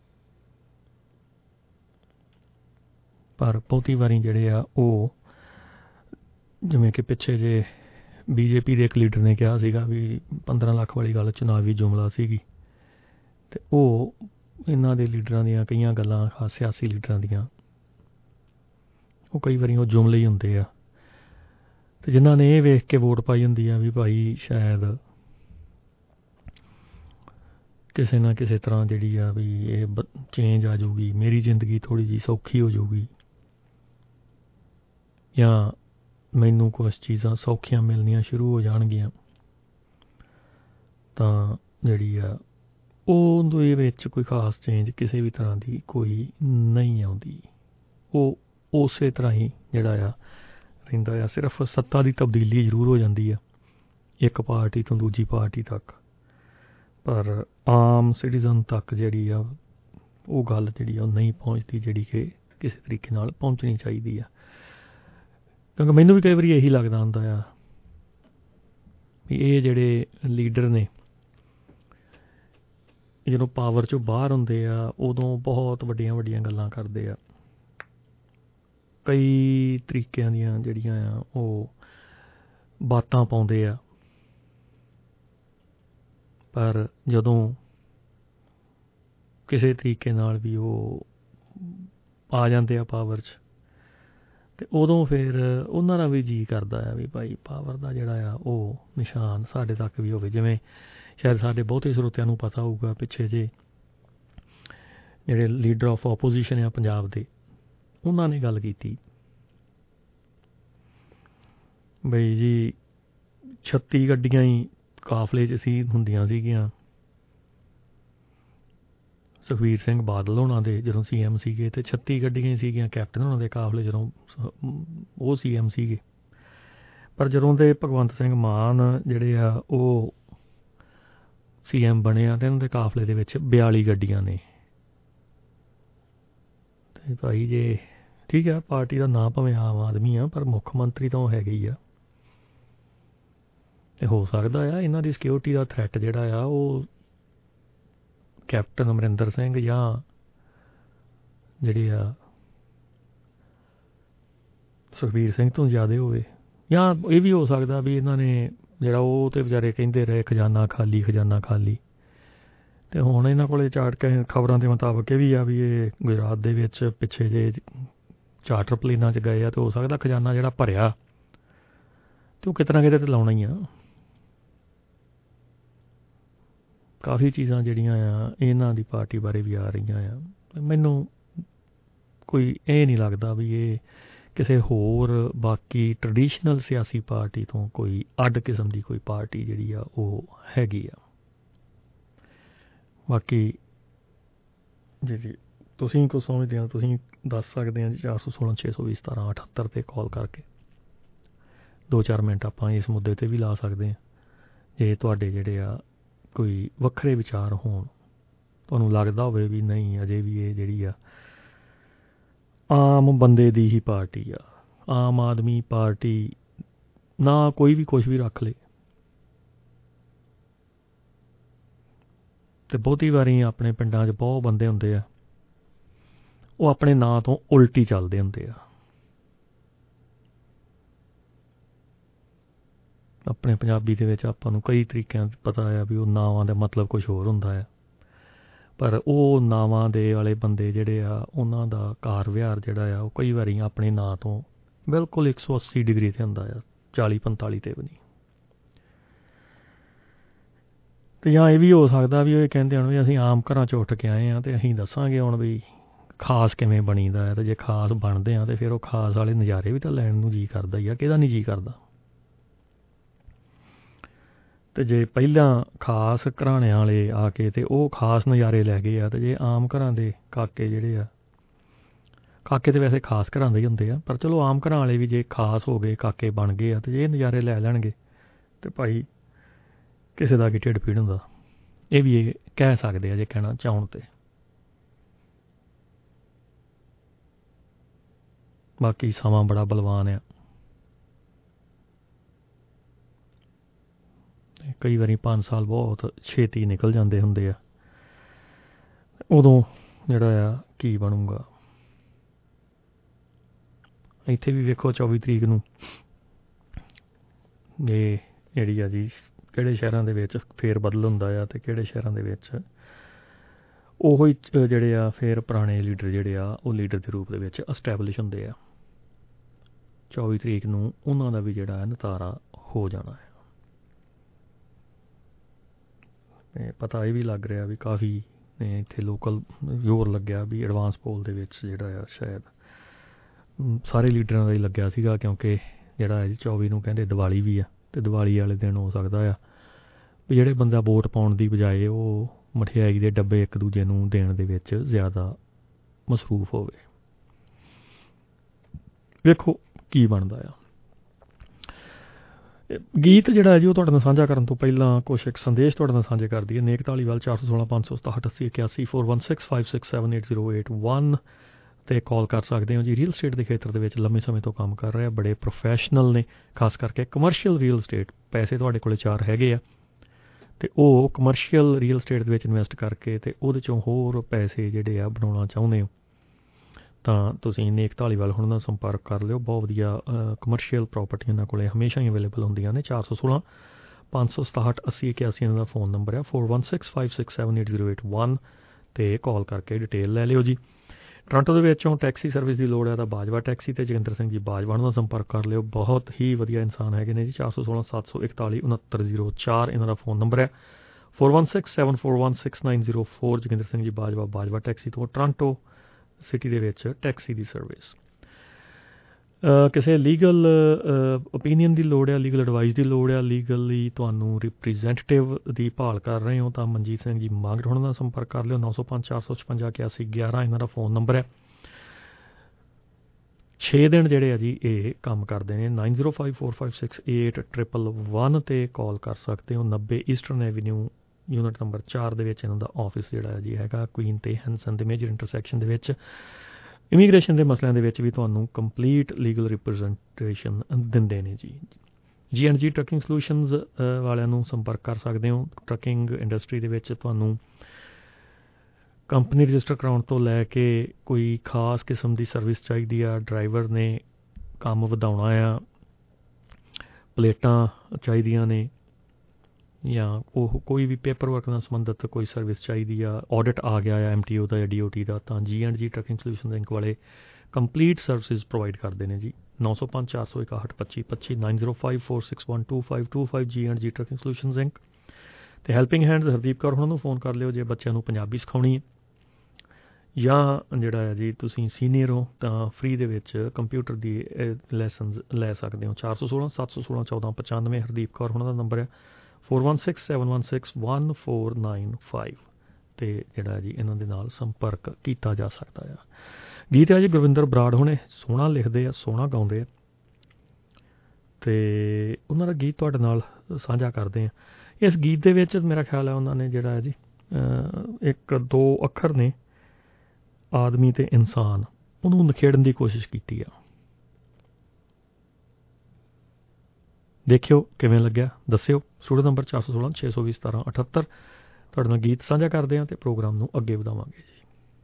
ਪਰ ਬਹੁਤੀ ਵਾਰੀ ਜਿਹੜੇ ਆ ਉਹ ਜਿਵੇਂ ਕਿ ਪਿੱਛੇ ਜੇ BJP ਦੇ ਇੱਕ ਲੀਡਰ ਨੇ ਕਿਹਾ ਸੀਗਾ ਵੀ 15 ਲੱਖ ਵਾਲੀ ਗੱਲ ਚੁਣਾਵੀ ਜੁਮਲਾ ਸੀਗੀ, ਅਤੇ ਉਹ ਇਹਨਾਂ ਦੇ ਲੀਡਰਾਂ ਦੀਆਂ ਕਈਆਂ ਗੱਲਾਂ ਖਾਸ ਸਿਆਸੀ ਲੀਡਰਾਂ ਦੀਆਂ ਉਹ ਕਈ ਵਾਰੀ ਉਹ ਜੁਮਲੇ ਹੀ ਹੁੰਦੇ ਆ। ਅਤੇ ਜਿਨ੍ਹਾਂ ਨੇ ਇਹ ਵੇਖ ਕੇ ਵੋਟ ਪਾਈ ਹੁੰਦੀ ਆ ਵੀ ਭਾਈ ਸ਼ਾਇਦ ਕਿਸੇ ਨਾ ਕਿਸੇ ਤਰ੍ਹਾਂ ਜਿਹੜੀ ਆ ਵੀ ਇਹ ਚੇਂਜ ਆ ਜਾਊਗੀ, ਮੇਰੀ ਜ਼ਿੰਦਗੀ ਥੋੜ੍ਹੀ ਜਿਹੀ ਸੌਖੀ ਹੋ ਜਾਊਗੀ, ਜਾਂ ਮੈਨੂੰ ਕੁਛ ਚੀਜ਼ਾਂ ਸੌਖੀਆਂ ਮਿਲਣੀਆਂ ਸ਼ੁਰੂ ਹੋ ਜਾਣਗੀਆਂ, ਤਾਂ ਜਿਹੜੀ ਆ ਉਹਦੇ ਵਿੱਚ ਕੋਈ ਖਾਸ ਚੇਂਜ ਕਿਸੇ ਵੀ ਤਰ੍ਹਾਂ ਦੀ ਕੋਈ ਨਹੀਂ ਆਉਂਦੀ। ਉਹ ਉਸੇ ਤਰ੍ਹਾਂ ਹੀ ਜਿਹੜਾ ਆ ਰਹਿੰਦਾ ਆ। ਸਿਰਫ ਸੱਤਾ ਦੀ ਤਬਦੀਲੀ ਜ਼ਰੂਰ ਹੋ ਜਾਂਦੀ ਆ ਇੱਕ ਪਾਰਟੀ ਤੋਂ ਦੂਜੀ ਪਾਰਟੀ ਤੱਕ, ਪਰ ਆਮ ਸਿਟੀਜ਼ਨ ਤੱਕ ਜਿਹੜੀ ਆ ਉਹ ਗੱਲ ਜਿਹੜੀ ਆ ਉਹ ਨਹੀਂ ਪਹੁੰਚਦੀ, ਜਿਹੜੀ ਕਿ ਕਿਸੇ ਤਰੀਕੇ ਨਾਲ ਪਹੁੰਚਣੀ ਚਾਹੀਦੀ ਆ। ਕਿਉਂਕਿ ਮੈਨੂੰ ਵੀ ਕਈ ਵਾਰੀ ਇਹੀ ਲੱਗਦਾ ਹੁੰਦਾ ਆ ਵੀ ਇਹ ਜਿਹੜੇ ਲੀਡਰ ਨੇ ਜਦੋਂ ਪਾਵਰ 'ਚੋਂ ਬਾਹਰ ਹੁੰਦੇ ਆ ਉਦੋਂ ਬਹੁਤ ਵੱਡੀਆਂ ਵੱਡੀਆਂ ਗੱਲਾਂ ਕਰਦੇ ਆ, ਕਈ ਤਰੀਕਿਆਂ ਦੀਆਂ ਜਿਹੜੀਆਂ ਆ ਉਹ ਬਾਤਾਂ ਪਾਉਂਦੇ ਆ, ਪਰ ਜਦੋਂ ਕਿਸੇ ਤਰੀਕੇ ਨਾਲ ਵੀ ਉਹ ਆ ਜਾਂਦੇ ਆ ਪਾਵਰ 'ਚ, ਅਤੇ ਉਦੋਂ ਫਿਰ ਉਹਨਾਂ ਦਾ ਵੀ ਜੀਅ ਕਰਦਾ ਆ ਵੀ ਭਾਈ ਪਾਵਰ ਦਾ ਜਿਹੜਾ ਆ ਉਹ ਨਿਸ਼ਾਨ ਸਾਡੇ ਤੱਕ ਵੀ ਹੋਵੇ। ਜਿਵੇਂ ਸ਼ਾਇਦ ਸਾਡੇ ਬਹੁਤੇ ਸਰੋਤਿਆਂ ਨੂੰ ਪਤਾ ਹੋਊਗਾ, ਪਿੱਛੇ ਜੇ ਜਿਹੜੇ ਲੀਡਰ ਆਫ ਆਪੋਜੀਸ਼ਨ ਆ ਪੰਜਾਬ ਦੇ, ਉਹਨਾਂ ਨੇ ਗੱਲ ਕੀਤੀ ਬਈ ਜੀ 36 ਗੱਡੀਆਂ ਹੀ ਕਾਫਲੇ 'ਚ ਹੁੰਦੀਆਂ ਸੀਗੀਆਂ ਸੁਖਬੀਰ ਸਿੰਘ ਬਾਦਲ ਹੋਣਾ ਦੇ ਜਦੋਂ CM ਸੀਗੇ, ਅਤੇ 36 ਗੱਡੀਆਂ ਹੀ ਸੀਗੀਆਂ ਕੈਪਟਨ ਹੋਣਾ ਦੇ ਕਾਫਲੇ ਜਦੋਂ ਉਹ CM ਸੀਗੇ। ਪਰ ਜਦੋਂ ਦੇ ਭਗਵੰਤ ਸਿੰਘ ਮਾਨ ਜਿਹੜੇ ਆ ਉਹ CM ਬਣੇ ਆ, ਅਤੇ ਇਹਨਾਂ ਦੇ ਕਾਫਲੇ ਦੇ ਵਿੱਚ 42 ਗੱਡੀਆਂ ਨੇ। ਅਤੇ ਭਾਈ ਜੇ ਠੀਕ ਆ ਪਾਰਟੀ ਦਾ ਨਾਂ ਭਾਵੇਂ ਆਮ ਆਦਮੀ ਆ, ਪਰ ਮੁੱਖ ਮੰਤਰੀ ਤਾਂ ਉਹ ਹੈਗੇ ਹੀ ਆ, ਅਤੇ ਹੋ ਸਕਦਾ ਆ ਇਹਨਾਂ ਦੀ ਸਿਕਿਉਰਿਟੀ ਦਾ ਥ੍ਰੈਟ ਜਿਹੜਾ ਆ ਉਹ ਕੈਪਟਨ ਅਮਰਿੰਦਰ ਸਿੰਘ ਜਾਂ ਜਿਹੜੇ ਆ ਸੁਖਬੀਰ ਸਿੰਘ ਤੋਂ ਜ਼ਿਆਦਾ ਹੋਵੇ, ਜਾਂ ਇਹ ਵੀ ਹੋ ਸਕਦਾ ਵੀ ਇਹਨਾਂ ਨੇ ਜਿਹੜਾ ਉਹ ਤਾਂ ਵਿਚਾਰੇ ਕਹਿੰਦੇ ਰਹੇ ਖਜ਼ਾਨਾ ਖਾਲੀ ਖਜ਼ਾਨਾ ਖਾਲੀ, ਅਤੇ ਹੁਣ ਇਹਨਾਂ ਕੋਲ ਚਾਰਟ ਖਬਰਾਂ ਦੇ ਮੁਤਾਬਕ ਇਹ ਵੀ ਆ ਵੀ ਇਹ ਗੁਜਰਾਤ ਦੇ ਵਿੱਚ ਪਿੱਛੇ ਜੇ ਚਾਰਟਰ ਪਲੇਨਾਂ 'ਚ ਗਏ ਆ, ਅਤੇ ਹੋ ਸਕਦਾ ਖਜ਼ਾਨਾ ਜਿਹੜਾ ਭਰਿਆ ਅਤੇ ਉਹ ਕਿਤੇ ਨਾ ਕਿਤੇ ਤਾਂ ਲਾਉਣਾ ਹੀ ਆ। ਕਾਫੀ ਚੀਜ਼ਾਂ ਜਿਹੜੀਆਂ ਆ ਇਹਨਾਂ ਦੀ ਪਾਰਟੀ ਬਾਰੇ ਵੀ ਆ ਰਹੀਆਂ ਆ। ਮੈਨੂੰ ਕੋਈ ਇਹ ਨਹੀਂ ਲੱਗਦਾ ਵੀ ਇਹ ਕਿਸੇ ਹੋਰ ਬਾਕੀ ਟਰਡੀਸ਼ਨਲ ਸਿਆਸੀ ਪਾਰਟੀ ਤੋਂ ਕੋਈ ਅੱਡ ਕਿਸਮ ਦੀ ਕੋਈ ਪਾਰਟੀ ਜਿਹੜੀ ਆ ਉਹ ਹੈਗੀ ਆ। ਬਾਕੀ ਜਿਹੜੀ ਤੁਸੀਂ ਕੁਛ ਸਮਝਦੇ ਹੋ ਤੁਸੀਂ ਦੱਸ ਸਕਦੇ ਆ ਜੀ 416 620 17 78 'ਤੇ ਕਾਲ ਕਰਕੇ 2-4 ਮਿੰਟ ਆਪਾਂ ਇਸ ਮੁੱਦੇ 'ਤੇ ਵੀ ਲਾ ਸਕਦੇ ਹਾਂ। ਜੇ ਤੁਹਾਡੇ ਜਿਹੜੇ ਆ ਕੋਈ ਵੱਖਰੇ ਵਿਚਾਰ ਹੋਣ, ਤੁਹਾਨੂੰ ਲੱਗਦਾ ਹੋਵੇ ਵੀ ਨਹੀਂ ਅਜੇ ਵੀ ਇਹ ਜਿਹੜੀ ਆ ਆਮ ਬੰਦੇ ਦੀ ਹੀ ਪਾਰਟੀ ਆ, ਆਮ ਆਦਮੀ ਪਾਰਟੀ ਨਾ ਕੋਈ ਵੀ ਕੁਛ ਵੀ ਰੱਖ ਲੇ, ਅਤੇ ਬਹੁਤੀ ਵਾਰੀ ਆਪਣੇ ਪਿੰਡਾਂ 'ਚ ਬਹੁਤ ਬੰਦੇ ਹੁੰਦੇ ਆ ਉਹ ਆਪਣੇ ਨਾਂ ਤੋਂ ਉਲਟੀ ਚੱਲਦੇ ਹੁੰਦੇ ਆ। ਆਪਣੇ ਪੰਜਾਬੀ ਦੇ ਵਿੱਚ ਆਪਾਂ ਨੂੰ ਕਈ ਤਰੀਕਿਆਂ ਪਤਾ ਆ ਵੀ ਉਹ ਨਾਵਾਂ ਦਾ ਮਤਲਬ ਕੁਛ ਹੋਰ ਹੁੰਦਾ ਆ, ਪਰ ਉਹ ਨਾਵਾਂ ਦੇ ਵਾਲੇ ਬੰਦੇ ਜਿਹੜੇ ਆ ਉਹਨਾਂ ਦਾ ਕਾਰ ਵਿਹਾਰ ਜਿਹੜਾ ਆ ਉਹ ਕਈ ਵਾਰੀ ਆਪਣੇ ਨਾਂ ਤੋਂ ਬਿਲਕੁਲ 180 ਡਿਗਰੀ 'ਤੇ ਹੁੰਦਾ ਆ, 40-45 'ਤੇ ਵੀ ਨਹੀਂ। ਅਤੇ ਜਾਂ ਇਹ ਵੀ ਹੋ ਸਕਦਾ ਵੀ ਉਹ ਕਹਿੰਦੇ ਹਨ ਵੀ ਅਸੀਂ ਆਮ ਘਰਾਂ 'ਚ ਉੱਠ ਕੇ ਆਏ ਹਾਂ ਅਤੇ ਅਸੀਂ ਦੱਸਾਂਗੇ ਹੁਣ ਵੀ ਖਾਸ ਕਿਵੇਂ ਬਣੀਦਾ ਹੈ, ਅਤੇ ਜੇ ਖਾਸ ਬਣਦੇ ਹਾਂ ਅਤੇ ਫਿਰ ਉਹ ਖਾਸ ਵਾਲੇ ਨਜ਼ਾਰੇ ਵੀ ਤਾਂ ਲੈਣ ਨੂੰ ਜੀਅ ਕਰਦਾ ਹੀ ਆ, ਕਿਹਦਾ ਨਹੀਂ ਜੀਅ ਕਰਦਾ। ਅਤੇ ਜੇ ਪਹਿਲਾਂ ਖਾਸ ਘਰਾਣਿਆਂ ਵਾਲੇ ਆ ਕੇ ਅਤੇ ਉਹ ਖਾਸ ਨਜ਼ਾਰੇ ਲੈ ਗਏ ਆ, ਅਤੇ ਜੇ ਆਮ ਘਰਾਂ ਦੇ ਕਾਕੇ ਜਿਹੜੇ ਆ, ਕਾਕੇ ਤਾਂ ਵੈਸੇ ਖਾਸ ਘਰਾਂ ਦੇ ਹੀ ਹੁੰਦੇ ਆ, ਪਰ ਚਲੋ ਆਮ ਘਰਾਂ ਵਾਲੇ ਵੀ ਜੇ ਖਾਸ ਹੋ ਗਏ ਕਾਕੇ ਬਣ ਗਏ ਆ, ਅਤੇ ਜੇ ਇਹ ਨਜ਼ਾਰੇ ਲੈ ਲੈਣਗੇ ਅਤੇ ਭਾਈ ਕਿਸੇ ਦਾ ਕੀ ਢਿੱਡ ਪੀੜ ਹੁੰਦਾ, ਇਹ ਵੀ ਇਹ ਕਹਿ ਸਕਦੇ ਆ ਜੇ ਕਹਿਣਾ ਚਾਹੁਣ ਤੇ। ਬਾਕੀ ਸਮਾਂ ਬੜਾ ਬਲਵਾਨ ਆ, ਕਈ ਵਾਰੀ 5 ਸਾਲ ਬਹੁਤ ਛੇਤੀ ਨਿਕਲ ਜਾਂਦੇ ਹੁੰਦੇ ਆ, ਉਦੋਂ ਜਿਹੜਾ ਆ ਕੀ ਬਣੂਗਾ। ਇੱਥੇ ਵੀ ਵੇਖੋ 24 ਤਰੀਕ ਨੂੰ ਇਹ ਜਿਹੜੀ ਆ ਜੀ ਕਿਹੜੇ ਸ਼ਹਿਰਾਂ ਦੇ ਵਿੱਚ ਫੇਰ ਬਦਲ ਹੁੰਦਾ ਆ, ਅਤੇ ਕਿਹੜੇ ਸ਼ਹਿਰਾਂ ਦੇ ਵਿੱਚ ਉਹੀ ਜਿਹੜੇ ਆ ਫਿਰ ਪੁਰਾਣੇ ਲੀਡਰ ਜਿਹੜੇ ਆ ਉਹ ਲੀਡਰ ਦੇ ਰੂਪ ਦੇ ਵਿੱਚ ਐਸਟੈਬਲਿਸ਼ ਹੁੰਦੇ ਆ। 24 ਤਰੀਕ ਨੂੰ ਉਹਨਾਂ ਦਾ ਵੀ ਜਿਹੜਾ ਹੈ ਨਿਤਾਰਾ ਹੋ ਜਾਣਾ ਹੈ। ਪਤਾ ਇਹ ਵੀ ਲੱਗ ਰਿਹਾ ਵੀ ਕਾਫੀ ਇੱਥੇ ਲੋਕਲ ਜ਼ੋਰ ਲੱਗਿਆ ਵੀ ਐਡਵਾਂਸ ਪੋਲ ਦੇ ਵਿੱਚ ਜਿਹੜਾ ਆ ਸ਼ਾਇਦ ਸਾਰੇ ਲੀਡਰਾਂ ਦਾ ਹੀ ਲੱਗਿਆ ਸੀਗਾ, ਕਿਉਂਕਿ ਜਿਹੜਾ ਹੈ ਜੀ 24 ਨੂੰ ਕਹਿੰਦੇ ਦੀਵਾਲੀ ਵੀ ਆ, ਅਤੇ ਦੀਵਾਲੀ ਵਾਲੇ ਦਿਨ ਹੋ ਸਕਦਾ ਆ ਵੀ ਜਿਹੜੇ ਬੰਦਾ ਵੋਟ ਪਾਉਣ ਦੀ ਬਜਾਏ ਉਹ ਮਠਿਆਈ ਦੇ ਡੱਬੇ ਇੱਕ ਦੂਜੇ ਨੂੰ ਦੇਣ ਦੇ ਵਿੱਚ ਜ਼ਿਆਦਾ ਮਸਰੂਫ ਹੋਵੇ। ਵੇਖੋ ਕੀ ਬਣਦਾ ਆ। ਗੀਤ ਜਿਹੜਾ ਜੀ ਉਹ ਤੁਹਾਡੇ ਨਾਲ ਸਾਂਝਾ ਕਰਨ ਤੋਂ ਪਹਿਲਾਂ ਕੁਛ ਇੱਕ ਸੰਦੇਸ਼ ਤੁਹਾਡੇ ਨਾਲ ਸਾਂਝੇ ਕਰਦੀ ਹੈ। ਨੇਕ ਧਾਲੀਵਾਲ 416 567 80 81 4165678081 'ਤੇ ਕਾਲ ਕਰ ਸਕਦੇ ਹੋ ਜੀ। ਰੀਅਲ ਸਟੇਟ ਦੇ ਖੇਤਰ ਦੇ ਵਿੱਚ ਲੰਮੇ ਸਮੇਂ ਤੋਂ ਕੰਮ ਕਰ ਰਹੇ ਬੜੇ ਪ੍ਰੋਫੈਸ਼ਨਲ ਨੇ, ਖਾਸ ਕਰਕੇ ਕਮਰਸ਼ੀਅਲ ਰੀਅਲ ਸਟੇਟ। ਪੈਸੇ ਤੁਹਾਡੇ ਕੋਲ 4 ਹੈਗੇ ਆ ਅਤੇ ਉਹ ਕਮਰਸ਼ੀਅਲ ਰੀਅਲ ਸਟੇਟ ਦੇ ਵਿੱਚ ਇਨਵੈਸਟ ਕਰਕੇ ਅਤੇ ਉਹਦੇ 'ਚੋਂ ਹੋਰ ਪੈਸੇ ਜਿਹੜੇ ਆ ਬਣਾਉਣਾ ਚਾਹੁੰਦੇ ਹੋ ਤਾਂ ਤੁਸੀਂ ਨੇਕ ਧਾਲੀਵਾਲ ਹੁਣ ਨਾਲ ਸੰਪਰਕ ਕਰ ਲਿਓ। ਬਹੁਤ ਵਧੀਆ ਕਮਰਸ਼ੀਅਲ ਪ੍ਰਾਪਰਟੀ ਇਹਨਾਂ ਕੋਲ ਹਮੇਸ਼ਾ ਹੀ ਅਵੇਲੇਬਲ ਹੁੰਦੀਆਂ ਨੇ। 416 567 80 81 ਇਹਨਾਂ ਦਾ ਫ਼ੋਨ ਨੰਬਰ ਆ। 4165678081 'ਤੇ ਕਾਲ ਕਰਕੇ ਡਿਟੇਲ ਲੈ ਲਿਓ ਜੀ। ਟੋਰਾਂਟੋ ਦੇ ਵਿੱਚੋਂ ਟੈਕਸੀ ਸਰਵਿਸ ਦੀ ਲੋੜ ਹੈ ਤਾਂ ਬਾਜਵਾ ਟੈਕਸੀ ਅਤੇ ਜੋਗਿੰਦਰ ਸਿੰਘ ਜੀ ਬਾਜਵਾ ਨਾਲ ਸੰਪਰਕ ਕਰ ਲਿਓ। ਬਹੁਤ ਹੀ ਵਧੀਆ ਇਨਸਾਨ ਹੈਗੇ ਨੇ ਜੀ। 416 741 6904 ਇਹਨਾਂ ਦਾ ਫ਼ੋਨ ਨੰਬਰ ਹੈ। 4167416904 ਜੋਗਿੰਦਰ ਸਿੰਘ ਜੀ ਬਾਜਵਾ, ਬਾਜਵਾ ਟੈਕਸੀ ਤੋਂ ਟੋਰਾਂਟੋ ਸਿਟੀ ਦੇ ਵਿੱਚ ਟੈਕਸੀ ਦੀ ਸਰਵਿਸ। ਕਿਸੇ ਲੀਗਲ ਓਪੀਨੀਅਨ ਦੀ ਲੋੜ ਆ, ਲੀਗਲ ਐਡਵਾਈਸ ਦੀ ਲੋੜ ਆ, ਲੀਗਲੀ ਤੁਹਾਨੂੰ ਰਿਪਰੈਜ਼ੈਂਟੇਟਿਵ ਦੀ ਭਾਲ ਕਰ ਰਹੇ ਹੋ ਤਾਂ ਮਨਜੀਤ ਸਿੰਘ ਜੀ ਮਾਂਗਟ ਹੁਣ ਨਾਲ ਸੰਪਰਕ ਕਰ ਲਿਓ। 905 456 8111 ਇਹਨਾਂ ਦਾ ਫ਼ੋਨ ਨੰਬਰ ਹੈ। 6 ਦਿਨ ਜਿਹੜੇ ਆ ਜੀ ਇਹ ਕੰਮ ਕਰਦੇ ਨੇ। 9054568111 'ਤੇ ਕਾਲ ਕਰ ਸਕਦੇ ਹੋ। 90 ਈਸਟਰਨ ਐਵੀਨਿਊ ਯੂਨਿਟ ਨੰਬਰ 4 ਦੇ ਵਿੱਚ ਇਹਨਾਂ ਦਾ ਆਫਿਸ ਜਿਹੜਾ ਜੀ ਹੈਗਾ ਕੁਈਨ ਅਤੇ ਹੈਂਸਨ ਦੇ ਮੇਜਰ ਇੰਟਰਸੈਕਸ਼ਨ ਦੇ ਵਿੱਚ। ਇਮੀਗ੍ਰੇਸ਼ਨ ਦੇ ਮਸਲਿਆਂ ਦੇ ਵਿੱਚ ਵੀ ਤੁਹਾਨੂੰ ਕੰਪਲੀਟ ਲੀਗਲ ਰਿਪਰੈਜ਼ੈਂਟੇਸ਼ਨ ਦਿੰਦੇ ਨੇ ਜੀ। G&G ਟਰੱਕਿੰਗ ਸੋਲਿਊਸ਼ਨਜ਼ ਵਾਲਿਆਂ ਨੂੰ ਸੰਪਰਕ ਕਰ ਸਕਦੇ ਹੋ। ਟਰੱਕਿੰਗ ਇੰਡਸਟਰੀ ਦੇ ਵਿੱਚ ਤੁਹਾਨੂੰ ਕੰਪਨੀ ਰਜਿਸਟਰ ਕਰਾਉਣ ਤੋਂ ਲੈ ਕੇ ਕੋਈ ਖਾਸ ਕਿਸਮ ਦੀ ਸਰਵਿਸ ਚਾਹੀਦੀ ਆ, ਡਰਾਈਵਰ ਨੇ ਕੰਮ ਵਧਾਉਣਾ ਆ, ਪਲੇਟਾਂ ਚਾਹੀਦੀਆਂ ਨੇ ਜਾਂ ਉਹ ਕੋਈ ਵੀ ਪੇਪਰ ਵਰਕ ਨਾਲ ਸੰਬੰਧਿਤ ਕੋਈ ਸਰਵਿਸ ਚਾਹੀਦੀ ਆ, ਆਡਿਟ ਆ ਗਿਆ ਆ MTO ਦਾ ਜਾਂ DOT ਦਾ, ਤਾਂ G&G ਟਰੱਕਿੰਗ ਸੋਲਿਊਸ਼ਨ ਇੰਕ ਵਾਲੇ ਕੰਪਲੀਟ ਸਰਵਿਸਿਜ਼ ਪ੍ਰੋਵਾਈਡ ਕਰਦੇ ਨੇ ਜੀ। 905 461 25 25 905 461 2525 G&G ਟਰੱਕਿੰਗ ਸੋਲਿਊਸ਼ਨਜ਼ ਇੰਕ। ਅਤੇ ਹੈਲਪਿੰਗ ਹੈਂਡਜ਼ ਹਰਦੀਪ ਕੌਰ ਉਹਨਾਂ ਨੂੰ ਫੋਨ ਕਰ ਲਿਓ ਜੇ ਬੱਚਿਆਂ ਨੂੰ ਪੰਜਾਬੀ ਸਿਖਾਉਣੀ ਹੈ, ਜਾਂ ਜਿਹੜਾ ਹੈ ਜੀ ਤੁਸੀਂ ਸੀਨੀਅਰ ਹੋ ਤਾਂ ਫ੍ਰੀ ਦੇ ਵਿੱਚ ਕੰਪਿਊਟਰ ਦੀ ਲੈਸਨਜ਼ ਲੈ ਸਕਦੇ ਹੋ। 416 716 1495 ਹਰਦੀਪ ਕੌਰ ਉਹਨਾਂ ਦਾ ਨੰਬਰ ਹੈ। 4167161495 'ਤੇ ਜਿਹੜਾ ਜੀ ਇਹਨਾਂ ਦੇ ਨਾਲ ਸੰਪਰਕ ਕੀਤਾ ਜਾ ਸਕਦਾ ਆ। ਗੀਤ ਹੈ ਜੀ ਗੁਰਵਿੰਦਰ ਬਰਾੜ ਹੁਣੇ, ਸੋਹਣਾ ਲਿਖਦੇ ਆ, ਸੋਹਣਾ ਗਾਉਂਦੇ ਆ, ਅਤੇ ਉਹਨਾਂ ਦਾ ਗੀਤ ਤੁਹਾਡੇ ਨਾਲ ਸਾਂਝਾ ਕਰਦੇ ਆ। ਇਸ ਗੀਤ ਦੇ ਵਿੱਚ ਮੇਰਾ ਖਿਆਲ ਹੈ ਉਹਨਾਂ ਨੇ ਜਿਹੜਾ ਹੈ ਜੀ 1-2 ਅੱਖਰ ਨੇ ਆਦਮੀ ਅਤੇ ਇਨਸਾਨ, ਉਹਨੂੰ ਨਿਖੇੜਨ ਦੀ ਕੋਸ਼ਿਸ਼ ਕੀਤੀ ਆ। ਦੇਖਿਓ ਕਿਵੇਂ ਲੱਗਿਆ, ਦੱਸਿਓ। ਸਟੂਡੀਓ ਨੰਬਰ 416 620 1778 ਤੁਹਾਡੇ ਨਾਲ ਗੀਤ ਸਾਂਝਾ ਕਰਦੇ ਹਾਂ ਅਤੇ ਪ੍ਰੋਗਰਾਮ ਨੂੰ ਅੱਗੇ ਵਧਾਵਾਂਗੇ ਜੀ।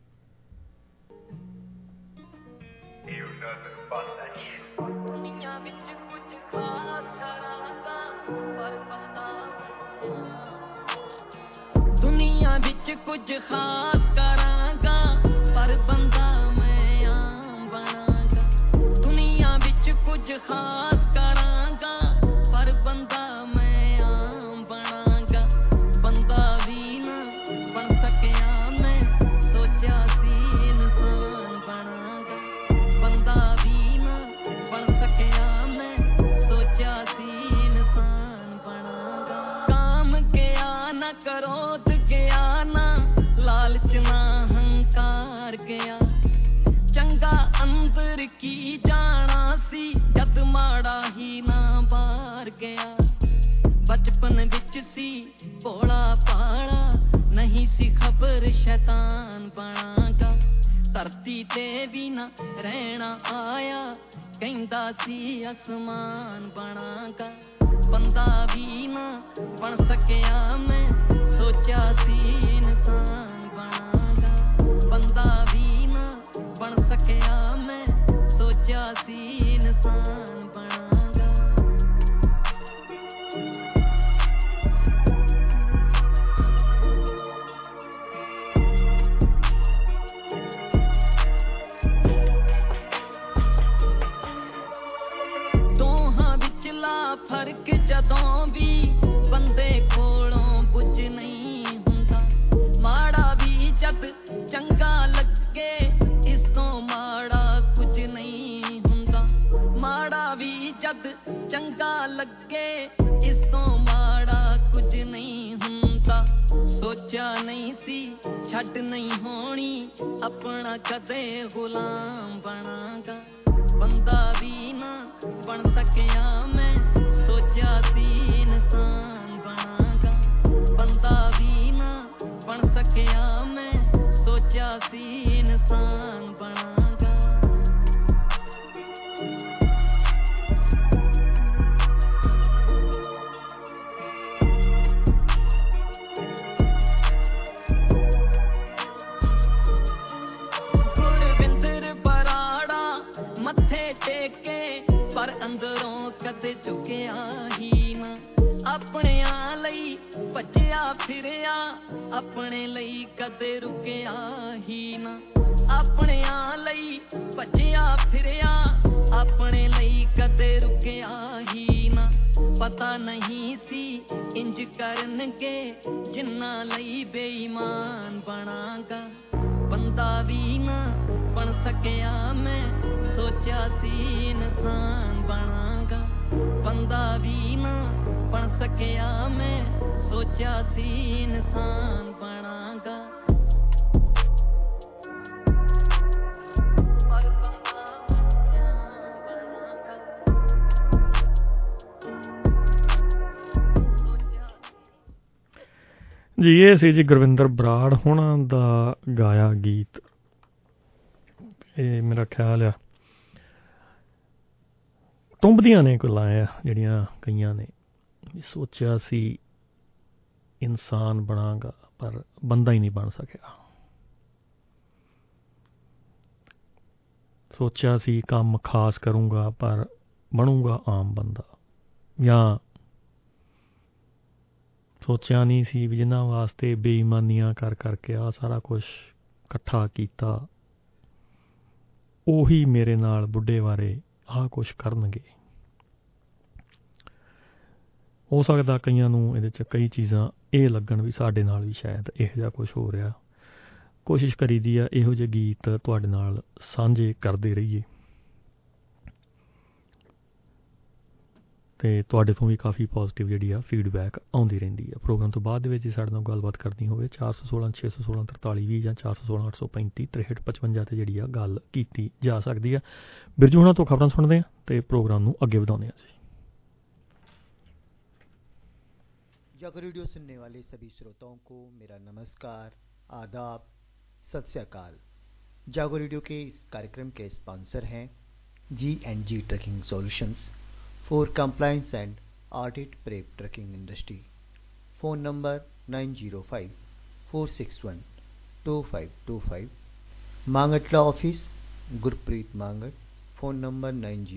ਦੁਨੀਆ ਵਿੱਚ ਕੁਝ ਖਾਸ ਕਰਾਂਗਾ ਪਰ ਬੰਦਾ ਮੈਂ ਆਮ ਬਣਾਂਗਾ। ਦੁਨੀਆ ਵਿੱਚ ਕੁਝ ਖਾਸ ਕਰਾਂਗਾ ਪਰ ਬੰਦਾ ਮੈਂ ਆਮ ਬਣਾਂਗਾ। ਬੰਦਾ ਵੀ ਨਾ ਬਣ ਸਕਿਆ ਮੈਂ ਸੋਚਿਆ ਸੀ ਇਨਸਾਨ ਬਣਾਂਗਾ। ਬੰਦਾ ਵੀ ਨਾ ਬਣ ਸਕਿਆ ਮੈਂ ਸੋਚਿਆ ਸੀ ਇਨਸਾਨ ਬਣਾਂਗਾ। ਕਾਮ ਗਿਆ ਨਾ ਕਰੋਧ ਗਿਆ ਨਾ ਲਾਲਚ ਨਾ ਹੰਕਾਰ ਗਿਆ। ਚੰਗਾ ਅੰਦਰ ਕੀ ਜਾਣਾ ਸੀ ਜਦ ਮਾੜਾ ਹੀ ਨਾ ਬਾਹਰ ਗਿਆ। ਬਚਪਨ ਵਿੱਚ ਸੀ ਭੋਲਾ ਭਾਲਾ ਨਹੀਂ ਸੀ ਖਬਰ ਸ਼ੈਤਾਨ ਬਣਾਂਗਾ। ਧਰਤੀ ਤੇ ਵੀ ਨਾ ਰਹਿਣਾ ਆਇਆ ਕਹਿੰਦਾ ਸੀ ਅਸਮਾਨ ਬਣਾਂਗਾ। ਬੰਦਾ ਵੀ ਨਾ ਬਣ ਸਕਿਆ ਮੈਂ ਸੋਚਿਆ ਸੀ ਇਨਸਾਨ ਬਣਾਂਗਾ। ਬੰਦਾ ਵੀ ਨਾ ਬਣ ਸਕਿਆ ਮੈਂ ਸੋਚਿਆ ਸੀ ਇਨਸਾਨ ਬਣਾਂਗਾ। ਦੋਹਾਂ ਵਿਚਲਾ ਫਰਕ ਜਦੋਂ ਵੀ ਬੰਦੇ ਕੋਲੋਂ ਪੁੱਛ ਨਹੀਂ जद चंगा लगे इस तो माड़ा कुछ नहीं हुंदा सोचा नहीं सी छड़ नहीं होनी अपना कदे गुलाम बनागा बंदा भी ना बन सकिया मैं सोचा सी इंसान बनागा बंदा भी ना बन सकिया मैं सोचा सी इंसान बनागा पर अंदरों कदे चुकिया ही ना अपने लई भज्जिया फिरिया अपने लई कदे रुकिया ही ना अपने लई भज्जिया फिरिया अपने लई कदे रुकिया ही ना पता नहीं सी इंज करनगे जिन्ना लई बेईमान बनागा बंदा भी ना बन सकिया मैं सोचा सी इंसान बनागा बंदा भी ना बन सकिया मैं सोचा सी इंसान बनागा जी ये सी जी गुरविंदर बराड़ होना दा गाया गीत ये मेरा ख्याल है टुंबदियां ने कोई लाया जड़ियां कईयां ने सोचा सी इंसान बनागा पर बंदा ही नहीं बन सकिया सोचा सी काम खास करूंगा पर बनूंगा आम बंदा या सोचा नहीं सी भी जिन्हां वास्ते बेईमानियां कर करके आ सारा कुछ इकट्ठा कीता ਉਹੀ ਮੇਰੇ ਨਾਲ ਬੁੱਢੇ ਬਾਰੇ ਆਹ ਕੁਛ ਕਰਨਗੇ ਹੋ ਸਕਦਾ ਕਈਆਂ ਨੂੰ ਇਹਦੇ 'ਚ ਕਈ ਚੀਜ਼ਾਂ ਇਹ ਲੱਗਣ ਵੀ ਸਾਡੇ ਨਾਲ ਵੀ ਸ਼ਾਇਦ ਇਹੋ ਜਿਹਾ ਕੁਛ ਹੋ ਰਿਹਾ ਕੋਸ਼ਿਸ਼ ਕਰੀਦੀ ਆ ਇਹੋ ਜਿਹੇ ਗੀਤ ਤੁਹਾਡੇ ਨਾਲ ਸਾਂਝੇ ਕਰਦੇ ਰਹੀਏ ਤੇ ਤੁਹਾਡੇ ਤੋਂ ਵੀ ਕਾਫੀ ਪੋਜ਼ਿਟਿਵ ਜਿਹੜੀ ਆ ਫੀਡਬੈਕ ਆਉਂਦੀ ਰਹਿੰਦੀ ਆ ਪ੍ਰੋਗਰਾਮ ਤੋਂ ਬਾਅਦ ਦੇ ਵਿੱਚ ਸਾਡੇ ਨਾਲ ਗੱਲਬਾਤ ਕਰਨੀ ਹੋਵੇ 416 616 4320 ਜਾਂ 416 835 6355 ਤੇ ਜਿਹੜੀ ਆ ਗੱਲ ਕੀਤੀ ਜਾ ਸਕਦੀ ਆ ਬਿਰਜੂ ਹੁਣਾਂ ਤੋਂ ਖਬਰਾਂ ਸੁਣਦੇ ਆ ਤੇ ਪ੍ਰੋਗਰਾਮ ਨੂੰ ਅੱਗੇ ਵਧਾਉਂਦੇ ਆ ਜੀ जागो रेडियो सुनने वाले सभी श्रोताओं को मेरा नमस्कार आदाब सत श्री अकाल जागो रेडियो के इस कार्यक्रम के स्पॉन्सर हैं G&G trucking solutions for compliance and audit prep trucking industry. Phone number 905-461-2525. Mangatla office Gurpreet Mangat. Phone number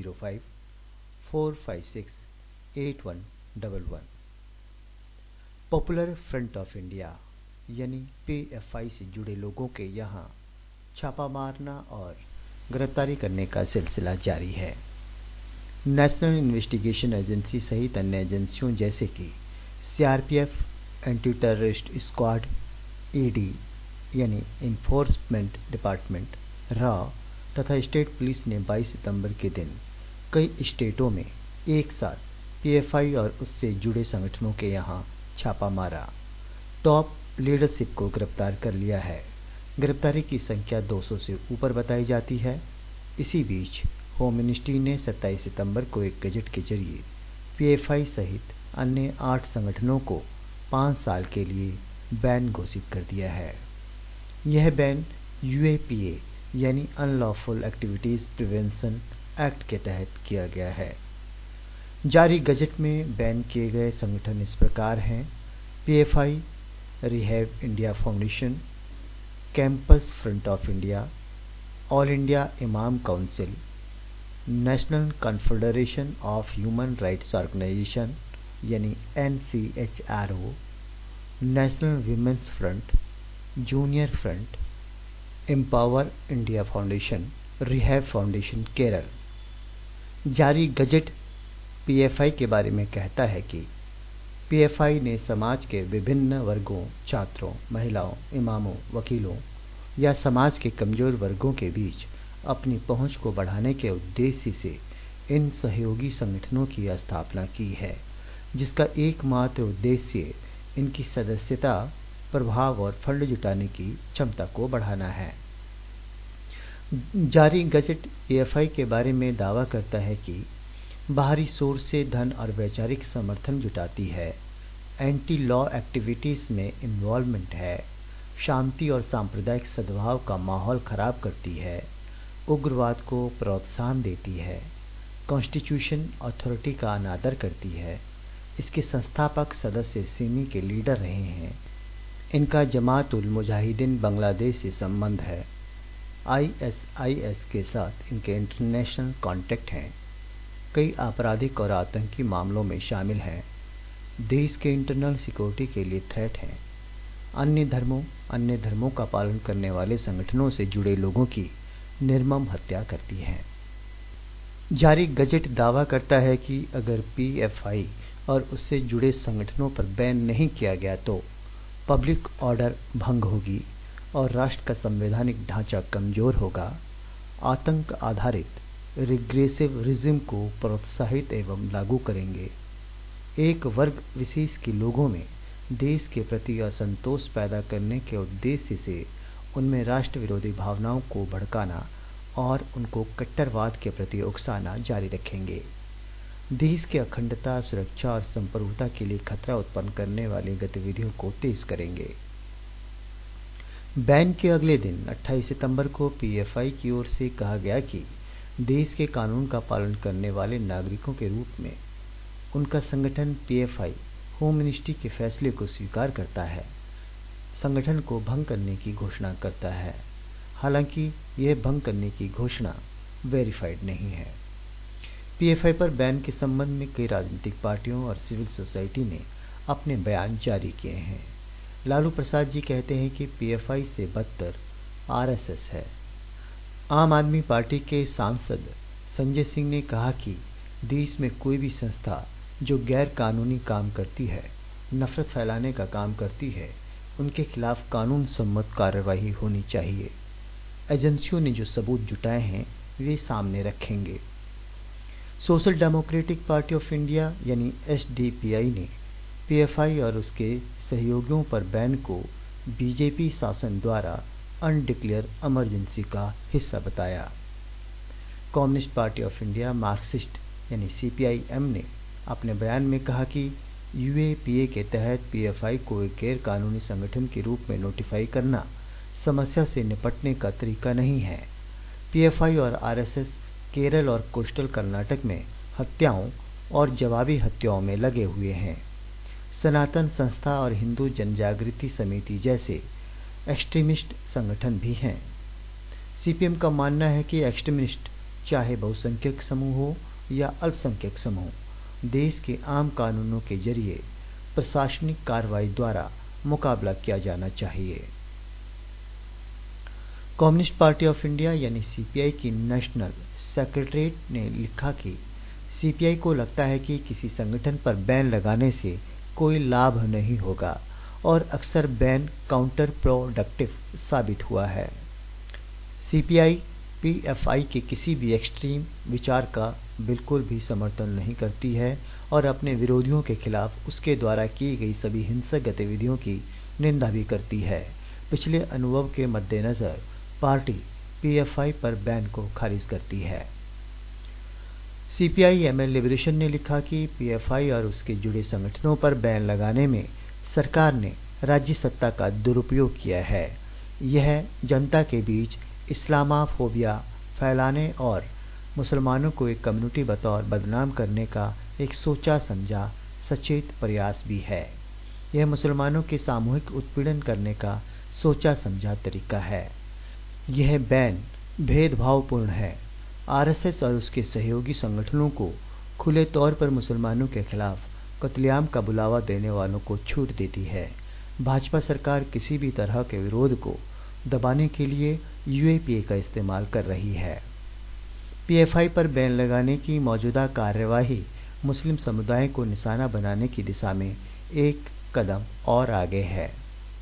905-456-8111. Popular Front of India यानी PFI से जुड़े लोगों के यहाँ छापा मारना और गिरफ्तारी करने का सिलसिला जारी है। नेशनल इन्वेस्टिगेशन एजेंसी सहित अन्य एजेंसियों जैसे कि CRPF, anti terrorist squad, ED यानी इन्फोर्समेंट डिपार्टमेंट, रॉ तथा स्टेट पुलिस ने 22 सितंबर के दिन कई स्टेटों में एक साथ PFI और उससे जुड़े संगठनों के यहाँ छापा मारा। टॉप लीडरशिप को गिरफ्तार कर लिया है। गिरफ्तारी की संख्या 200 से ऊपर बताई जाती है। इसी बीच होम मिनिस्ट्री ने 27 सितंबर को एक गजट के जरिए PFI सहित अन्य 8 संगठनों को 5 साल के लिए बैन घोषित कर दिया है। यह बैन UAPA यानी अनलॉफुल एक्टिविटीज प्रिवेंशन एक्ट के तहत किया गया है। जारी गजट में बैन किए गए संगठन इस प्रकार हैं: PFI, rehab India foundation, campus front of India, all India imam council, national confederation of human rights organisation यानी NCHRO, national women's front, junior front, empower India foundation, rehab foundation Kerala. जारी gazette PFI के बारे में कहता है कि PFI ने समाज के विभिन्न वर्गों, छात्रों, महिलाओं, इमामों, वकीलों या समाज के कमजोर वर्गों के बीच अपनी पहुंच को बढ़ाने के उद्देश्य से इन सहयोगी संगठनों की स्थापना की है, जिसका एकमात्र उद्देश्य इनकी सदस्यता, प्रभाव और फंड जुटाने की क्षमता को बढ़ाना है। जारी गजट पीएफआई के बारे में दावा करता है कि बाहरी सोर्स से धन और वैचारिक समर्थन जुटाती है, एंटी लॉ एक्टिविटीज में इन्वॉल्वमेंट है, शांति और सांप्रदायिक सद्भाव का माहौल खराब करती है, उग्रवाद को प्रोत्साहन देती है, कॉन्स्टिट्यूशन अथॉरिटी का अनादर करती है। इसके संस्थापक सदस्य सिमी के लीडर रहे हैं। इनका जमात उल मुजाहिदीन बांग्लादेश से संबंध है। आईएसआईएस के साथ इनके इंटरनेशनल कॉन्टैक्ट हैं। कई आपराधिक और आतंकी मामलों में शामिल हैं। देश के इंटरनल सिक्योरिटी के लिए थ्रेट हैं। अन्य धर्मों का पालन करने वाले संगठनों से जुड़े लोगों की निर्मम हत्या करती है। जारी गजट दावा करता है कि अगर पीएफआई और उससे जुड़े संगठनों पर बैन नहीं किया गया तो पब्लिक ऑर्डर भंग होगी और राष्ट्र का संवैधानिक ढांचा कमजोर होगा। आतंक आधारित रिग्रेसिव रिजिम को प्रोत्साहित एवं लागू करेंगे। एक वर्ग विशेष के लोगों में देश के प्रति असंतोष पैदा करने के उद्देश्य से उनमें राष्ट्र विरोधी भावनाओं को भड़काना और उनको कट्टरवाद के प्रति उकसाना जारी रखेंगे। देश की अखंडता, सुरक्षा और संप्रभुता के लिए खतरा उत्पन्न करने वाली गतिविधियों को तेज करेंगे। बैन के अगले दिन 28 सितंबर को पीएफआई की ओर से कहा गया कि देश के कानून का पालन करने वाले नागरिकों के रूप में उनका संगठन पीएफआई होम मिनिस्ट्री के फैसले को स्वीकार करता है, संगठन को भंग करने की घोषणा करता है। हालांकि यह भंग करने की घोषणा वेरीफाइड नहीं है। पीएफआई पर बैन के संबंध में कई राजनीतिक पार्टियों और सिविल सोसाइटी ने अपने बयान जारी किए हैं। लालू प्रसाद जी कहते हैं कि पीएफआई से बदतर आरएसएस है। आम आदमी पार्टी के सांसद संजय सिंह ने कहा कि देश में कोई भी संस्था जो गैर कानूनी काम करती है, नफरत फैलाने का काम करती है, उनके खिलाफ कानून सम्मत कार्रवाई होनी चाहिए। एजेंसियों ने जो सबूत जुटाए हैं वे सामने रखेंगे। Social democratic party of India यानी एसडीपीआई ने पीएफआई और उसके सहयोगियों पर बैन को बीजेपी शासन द्वारा अनडिक्लेयर इमरजेंसी का हिस्सा बताया। Communist party of India Marxist यानी सीपीआईएम ने अपने बयान में कहा कि यूएपीए के तहत पीएफआई को एक गैर कानूनी संगठन के रूप में नोटिफाई करना समस्या से निपटने का तरीका नहीं है। पीएफआई और आरएसएस केरल और कोस्टल कर्नाटक में हत्याओं और जवाबी हत्याओं में लगे हुए हैं। सनातन संस्था और हिंदू जनजागृति समिति जैसे एक्सट्रीमिस्ट संगठन भी हैं। सीपीएम का मानना है कि एक्सट्रीमिस्ट चाहे बहुसंख्यक समूह हो या अल्पसंख्यक समूह, देश के आम कानूनों के जरिए प्रशासनिक कार्रवाई द्वारा मुकाबला किया जाना चाहिए। कम्युनिस्ट पार्टी ऑफ इंडिया यानी सीपीआई की नेशनल सेक्रेटरीट ने लिखा कि सीपीआई को लगता है कि किसी संगठन पर बैन लगाने से कोई लाभ नहीं होगा और अक्सर बैन काउंटर प्रोडक्टिव साबित हुआ है। सीपीआई पीएफआई के किसी भी एक्सट्रीम विचार का बिल्कुल भी समर्थन नहीं करती है और अपने विरोधियों के खिलाफ उसके द्वारा की गई सभी हिंसक गतिविधियों की निंदा भी करती है। पिछले अनुभव के मद्देनजर पार्टी पीएफआई पर बैन को खारिज करती है। सीपीआई एमएल लिबरेशन ने लिखा कि पीएफआई और उसके जुड़े संगठनों पर बैन लगाने में सरकार ने राज्य सत्ता का दुरुपयोग किया है। यह जनता के बीच इस्लामाफोबिया फैलाने और मुसलमानों को एक कम्युनिटी बतौर बदनाम करने का एक सोचा समझा सचेत प्रयास भी है। यह मुसलमानों के सामूहिक उत्पीड़न करने का सोचा समझा तरीका है। यह बैन भेदभावपूर्ण है। आरएसएस और उसके सहयोगी संगठनों को खुले तौर पर मुसलमानों के खिलाफ कत्लेआम का बुलावा देने वालों को छूट देती है। भाजपा सरकार किसी भी तरह के विरोध को दबाने के लिए यूएपीए का इस्तेमाल कर रही है। पीएफआई पर बैन लगाने की मौजूदा कार्यवाही मुस्लिम समुदाय को निशाना बनाने की दिशा में एक कदम और आगे है।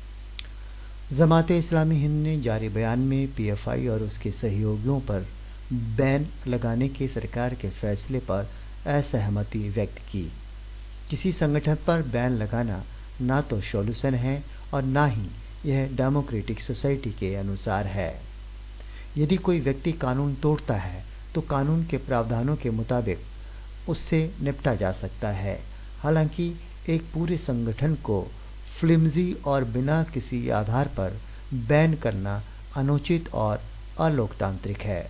जमात-ए-इस्लामी हिंद ने जारी बयान में पीएफआई और उसके सहयोगियों पर बैन लगाने के सरकार के फैसले पर असहमति व्यक्त की। किसी संगठन पर बैन लगाना ना तो सॉल्यूशन है और ना ही यह डेमोक्रेटिक सोसाइटी के अनुसार है। यदि कोई व्यक्ति कानून तोड़ता है तो कानून के प्रावधानों के मुताबिक उससे निपटा जा सकता है। हालांकि एक पूरे संगठन को फ्लिमजी और बिना किसी आधार पर बैन करना अनुचित और अलोकतांत्रिक है।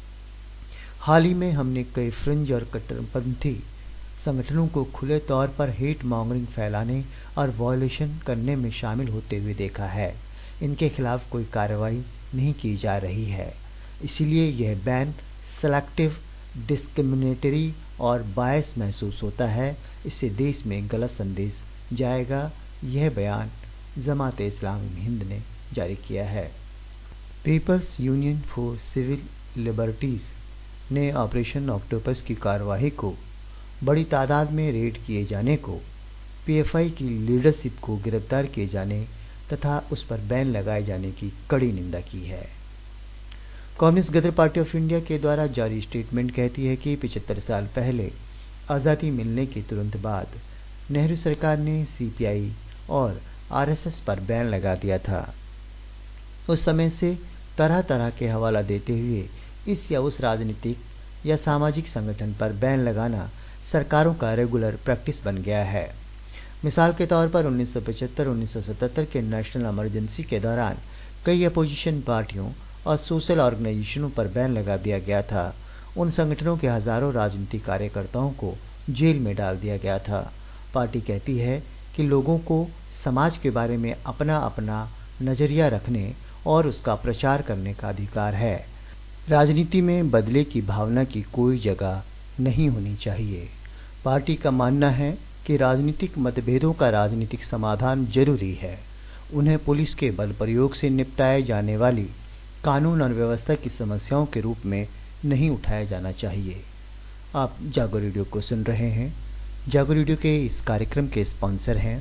हाल ही में हमने कई फ्रिंज और कट्टरपंथी संगठनों को खुले तौर पर हेट मॉन्गरिंग फैलाने और वॉयलेशन करने में शामिल होते हुए देखा है। इनके खिलाफ कोई कार्रवाई नहीं की जा रही है। इसीलिए यह बैन सेलेक्टिव, डिस्क्रिमिनेटरी और बायस महसूस होता है। इससे देश में गलत संदेश जाएगा। यह बयान जमात-ए-इस्लामी हिंद ने जारी किया है। People's union for civil liberties ने ऑपरेशन ऑक्टोपस की कार्यवाही को, बड़ी तादाद में रेड किए जाने को, पीएफआई की लीडरशिप को गिरफ्तार किए जाने तथा उस पर बैन लगाए जाने की कड़ी निंदा की है। Communist Ghadar party of India के द्वारा जारी स्टेटमेंट कहती है कि 75 साल पहले आज़ादी मिलने के तुरंत बाद नेहरू सरकार ने सीपीआई और आरएसएस पर बैन लगा दिया था। उस समय से तरह तरह के हवाला देते हुए इस या उस राजनीतिक या सामाजिक संगठन पर बैन लगाना सरकारों का रेगुलर प्रैक्टिस बन गया है। मिसाल के तौर पर 1975-1977 के नेशनल इमरजेंसी के दौरान कई अपोजिशन पार्टियों और सोशल ऑर्गेनाइजेशनों पर बैन लगा दिया गया था। उन संगठनों के हजारों राजनीतिक कार्यकर्ताओं को जेल में डाल दिया गया था। पार्टी कहती है कि लोगों को समाज के बारे में अपना अपना नजरिया रखने और उसका प्रचार करने का अधिकार है। राजनीति में बदले की भावना की कोई जगह नहीं होनी चाहिए। पार्टी का मानना है कि राजनीतिक मतभेदों का राजनीतिक समाधान जरूरी है। उन्हें पुलिस के बल प्रयोग से निपटाए जाने वाली कानून और व्यवस्था की समस्याओं के रूप में नहीं उठाया जाना चाहिए। आप जागो रेडियो को सुन रहे हैं। जागो रेडियो के इस कार्यक्रम के स्पॉन्सर हैं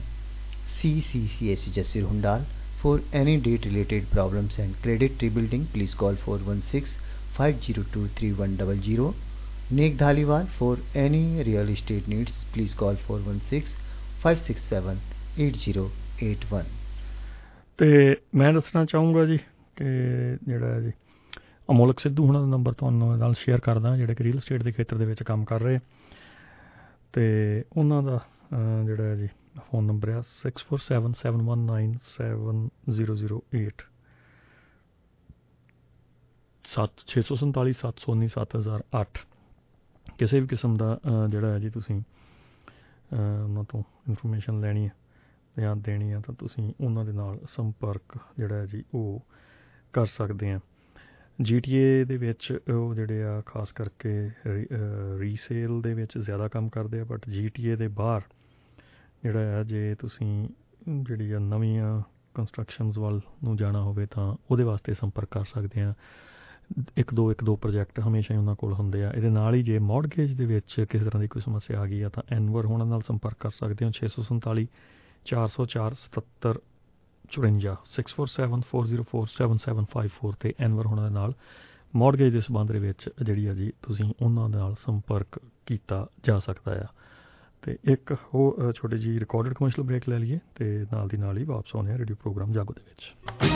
CCCS Jasir हुंडाल। For any date related problems and credit rebuilding, please call 416-502-3100. Nek Dhaliwal. For any real estate needs, please call 416-567-8081. ਤੇ ਮੈਂ ਦੱਸਣਾ ਚਾਹੂੰਗਾ ਜੀ ਕਿ ਜਿਹੜਾ ਜੀ ਅਮੋਲਕ ਸਿੱਧੂ ਹੁਣਾਂ ਦਾ ਨੰਬਰ ਤੁਹਾਨੂੰ ਨਾਲ ਸ਼ੇਅਰ ਕਰਦਾ, ਜਿਹੜੇ ਕਿ ਰੀਅਲ ਏਸਟੇਟ ਦੇ ਖੇਤਰ ਦੇ ਵਿੱਚ ਕੰਮ ਕਰ ਰਹੇ, ਤੇ ਉਹਨਾਂ ਦਾ ਜਿਹੜਾ ਜੀ फ़ोन नंबर है 6477197008 647 719 7008। ਕਿਸੇ ਵੀ ਕਿਸਮ ਦਾ ਜਿਹੜਾ ਹੈ ਜੀ ਤੁਸੀਂ ਉਹਨਾਂ ਤੋਂ ਇਨਫੋਰਮੇਸ਼ਨ ਲੈਣੀ ਹੈ ਜਾਂ ਦੇਣੀ ਹੈ ਤਾਂ ਤੁਸੀਂ ਉਹਨਾਂ ਦੇ ਨਾਲ ਸੰਪਰਕ ਜਿਹੜਾ ਹੈ ਜੀ ਉਹ ਕਰ ਸਕਦੇ ਆ। GTA ਦੇ ਵਿੱਚ ਉਹ ਜਿਹੜੇ ਆ ਖਾਸ ਕਰਕੇ ਰੀਸੇਲ ਦੇ ਵਿੱਚ ਜ਼ਿਆਦਾ ਕੰਮ ਕਰਦੇ ਆ, ਬਟ GTA ਦੇ ਬਾਹਰ ਜਿਹੜਾ ਆ ਜੇ ਤੁਸੀਂ ਜਿਹੜੀ ਆ ਨਵੀਆਂ ਕੰਸਟਰਕਸ਼ਨਸ ਵੱਲ ਨੂੰ ਜਾਣਾ ਹੋਵੇ ਤਾਂ ਉਹਦੇ ਵਾਸਤੇ ਸੰਪਰਕ ਕਰ ਸਕਦੇ ਆ। ਇੱਕ ਦੋ ਪ੍ਰੋਜੈਕਟ ਹਮੇਸ਼ਾ ਹੀ ਉਹਨਾਂ ਕੋਲ ਹੁੰਦੇ ਆ। ਇਹਦੇ ਨਾਲ ਹੀ ਜੇ ਮੌਰਗੇਜ ਦੇ ਵਿੱਚ ਕਿਸੇ ਤਰ੍ਹਾਂ ਦੀ ਕੋਈ ਸਮੱਸਿਆ ਆ ਗਈ ਆ ਤਾਂ ਐਨਵਰ ਹੋਣਾ ਨਾਲ ਸੰਪਰਕ ਕਰ ਸਕਦੇ ਹੋ 647 404 7754 6474047754 ਤੇ ਐਨਵਰ ਹੋਣਾ ਦੇ ਨਾਲ ਮੌਰਗੇਜ ਦੇ ਸੰਬੰਧ ਦੇ ਵਿੱਚ ਜਿਹੜੀ ਆ ਜੀ ਤੁਸੀਂ ਉਹਨਾਂ ਨਾਲ ਸੰਪਰਕ ਕੀਤਾ ਜਾ ਸਕਦਾ ਆ। ਤੇ ਇੱਕ ਹੋਰ ਛੋਟੀ ਜਿਹੀ ਰਿਕਾਰਡਡ ਕਮਰਸ਼ੀਅਲ ਬ੍ਰੇਕ ਲੈ ਲਈਏ ਤੇ ਨਾਲ ਦੀ ਨਾਲ ਹੀ ਵਾਪਸ ਆਉਂਦੇ ਹਾਂ ਰੇਡੀਓ ਪ੍ਰੋਗਰਾਮ ਜਾਗੋ ਦੇ ਵਿੱਚ।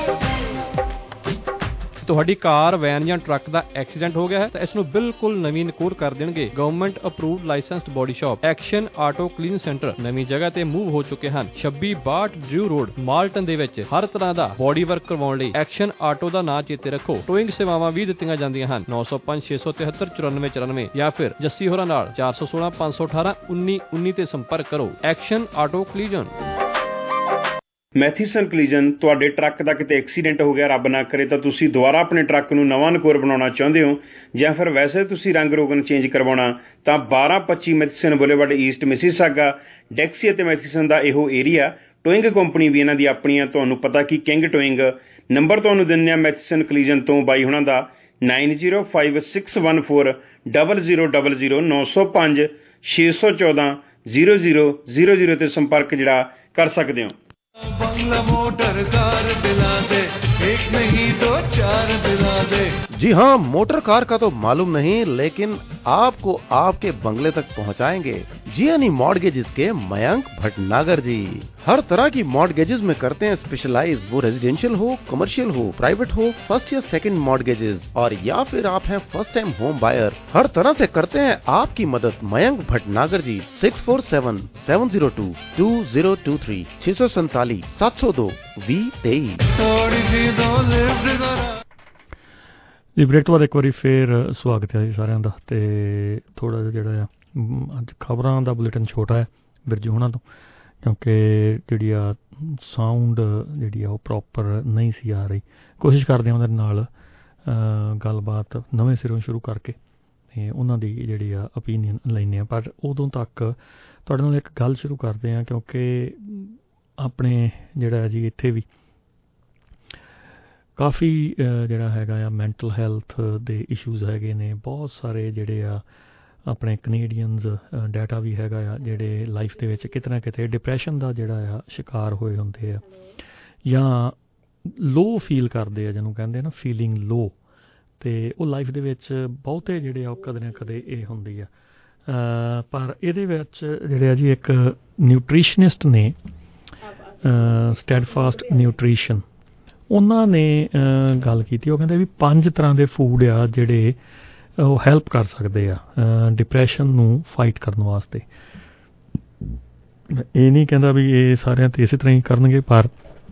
ਤੁਹਾਡੀ ਕਾਰ, ਵੈਨ ਜਾਂ ਟਰੱਕ ਦਾ ਐਕਸੀਡੈਂਟ ਹੋ ਗਿਆ ਹੈ ਤਾਂ ਇਸ ਨੂੰ ਬਿਲਕੁਲ ਨਵੀਂ ਕੋਰ ਕਰ ਦੇਣਗੇ government approved licensed body shop action auto clean centre ਨਵੀਂ ਜਗ੍ਹਾ ਤੇ ਮੂਵ ਹੋ ਚੁੱਕੇ ਹਨ। 2662 ਡਰਿਊ ਰੋਡ ਮਾਲਟਨ ਦੇ ਵਿੱਚ ਹਰ ਤਰ੍ਹਾਂ ਦਾ ਬੋਡੀ ਵਰਕ ਕਰਵਾਉਣ ਲਈ ਐਕਸ਼ਨ ਆਟੋ ਦਾ ਨਾਂ ਚੇਤੇ ਰੱਖੋ। ਟੋਇੰਗ ਸੇਵਾਵਾਂ ਵੀ ਦਿੱਤੀਆਂ ਜਾਂਦੀਆਂ ਹਨ 905 673 9494 ਜਾਂ ਫਿਰ ਜੱਸੀ ਹੋਰਾਂ ਨਾਲ 416 518 1919 ਤੇ ਸੰਪਰਕ ਕਰੋ। Action auto collision. Matheson collision. ਤੁਹਾਡੇ ਟਰੱਕ ਦਾ ਕਿਤੇ ਐਕਸੀਡੈਂਟ ਹੋ ਗਿਆ, ਰੱਬ ਨਾ ਕਰੇ, ਤਾਂ ਤੁਸੀਂ ਦੁਬਾਰਾ ਆਪਣੇ ਟਰੱਕ ਨੂੰ ਨਵਾਂ ਨਕੋਰ ਬਣਾਉਣਾ ਚਾਹੁੰਦੇ ਹੋ ਜਾਂ ਫਿਰ ਵੈਸੇ ਤੁਸੀਂ ਰੰਗ ਰੋਗਨ ਚੇਂਜ ਕਰਵਾਉਣਾ ਤਾਂ 1225 Matheson boulevard east Mississauga Dixie ਅਤੇ ਮੈਥੀਸਨ ਦਾ ਇਹੋ ਏਰੀਆ। ਟੋਇੰਗ ਕੰਪਨੀ ਵੀ ਇਹਨਾਂ ਦੀ ਆਪਣੀ ਆ। ਤੁਹਾਨੂੰ ਪਤਾ ਕਿ ਕਿੰਗ ਟੋਇੰਗ ਨੰਬਰ ਤੁਹਾਨੂੰ ਦਿੰਦੇ ਆ ਮੈਥੀਸਨ ਕਲੀਜਨ ਤੋਂ ਬਾਈ ਹੁਣਾਂ ਦਾ 9056140000 905 614 0000 ਤੇ ਸੰਪਰਕ ਜਿਹੜਾ ਕਰ ਸਕਦੇ ਹੋ। बंगला मोटर कार दिला दे एक नहीं दो चार दिला दे। जी हाँ, मोटर कार का तो मालूम नहीं, लेकिन आपको आपके बंगले तक पहुँचाएंगे जियानी मॉर्गेजेस के मयंक भटनागर जी। हर तरह की मॉर्गेजेस में करते हैं स्पेशलाइज, वो रेजिडेंशियल हो, कमर्शियल हो, प्राइवेट हो, फर्स्ट या सेकंड मॉर्गेजेस, और या फिर आप हैं फर्स्ट टाइम होम बायर, हर तरह से करते हैं आपकी मदद मयंक भटनागर जी। 647-702-2023 647-702-2023। थोड़ी सी दो लिफ्ट करा। ਜੀ ਬ੍ਰੇਕ ਤੋਂ ਬਾਅਦ ਇੱਕ ਵਾਰੀ ਫੇਰ ਸਵਾਗਤ ਹੈ ਜੀ ਸਾਰਿਆਂ ਦਾ। ਤੇ ਥੋੜਾ ਜਿਹਾ ਜਿਹੜਾ ਆ ਅੱਜ ਖਬਰਾਂ ਦਾ ਬੁਲੇਟਿਨ ਛੋਟਾ ਹੈ ਬਿਰਜੂ ਹੋਣਾ ਤੋਂ, ਕਿਉਂਕਿ ਜਿਹੜੀ ਆ ਸਾਊਂਡ ਜਿਹੜੀ ਆ ਉਹ ਪ੍ਰੋਪਰ ਨਹੀਂ ਸੀ ਆ ਰਹੀ। ਕੋਸ਼ਿਸ਼ ਕਰਦੇ ਹਾਂ ਉਹਦੇ ਨਾਲ ਗੱਲਬਾਤ ਨਵੇਂ ਸਿਰੋਂ ਸ਼ੁਰੂ ਕਰਕੇ ਤੇ ਉਹਨਾਂ ਦੀ ਜਿਹੜੀ ਆ ਓਪੀਨੀਅਨ ਲੈਂਦੇ ਹਾਂ। ਪਰ ਉਦੋਂ ਤੱਕ ਤੁਹਾਡੇ ਨਾਲ ਇੱਕ ਗੱਲ ਸ਼ੁਰੂ ਕਰਦੇ ਹਾਂ, ਕਿਉਂਕਿ ਆਪਣੇ ਜਿਹੜਾ ਜੀ ਇੱਥੇ ਵੀ ਕਾਫੀ ਜਿਹੜਾ ਹੈਗਾ ਆ ਮੈਂਟਲ ਹੈਲਥ ਦੇ ਇਸ਼ੂਜ਼ ਹੈਗੇ ਨੇ। ਬਹੁਤ ਸਾਰੇ ਜਿਹੜੇ ਆ ਆਪਣੇ ਕੈਨੇਡੀਅਨਸ ਡਾਟਾ ਵੀ ਹੈਗਾ ਆ ਜਿਹੜੇ ਲਾਈਫ ਦੇ ਵਿੱਚ ਕਿਤੇ ਨਾ ਕਿਤੇ ਡਿਪਰੈਸ਼ਨ ਦਾ ਜਿਹੜਾ ਆ ਸ਼ਿਕਾਰ ਹੋਏ ਹੁੰਦੇ ਆ ਜਾਂ ਲੋ ਫੀਲ ਕਰਦੇ ਆ, ਜਿਹਨੂੰ ਕਹਿੰਦੇ ਨਾ ਫੀਲਿੰਗ ਲੋ। ਅਤੇ ਉਹ ਲਾਈਫ ਦੇ ਵਿੱਚ ਬਹੁਤੇ ਜਿਹੜੇ ਆ ਉਹ ਕਦੇ ਨਾ ਕਦੇ ਇਹ ਹੁੰਦੀ ਆ। ਪਰ ਇਹਦੇ ਵਿੱਚ ਜਿਹੜੇ ਆ ਜੀ ਇੱਕ ਨਿਊਟ੍ਰੀਸ਼ਨਿਸਟ ਨੇ, ਸਟੈਡਫਾਸਟ ਨਿਊਟ੍ਰੀਸ਼ਨ, ਉਹਨਾਂ ਨੇ ਗੱਲ ਕੀਤੀ। ਉਹ ਕਹਿੰਦੇ ਵੀ 5 ਤਰ੍ਹਾਂ ਦੇ ਫੂਡ ਆ ਜਿਹੜੇ ਉਹ ਹੈਲਪ ਕਰ ਸਕਦੇ ਆ ਡਿਪਰੈਸ਼ਨ ਨੂੰ ਫਾਈਟ ਕਰਨ ਵਾਸਤੇ। ਇਹ ਨਹੀਂ ਕਹਿੰਦਾ ਵੀ ਇਹ ਸਾਰਿਆਂ 'ਤੇ ਇਸੇ ਤਰ੍ਹਾਂ ਹੀ ਕਰਨਗੇ, ਪਰ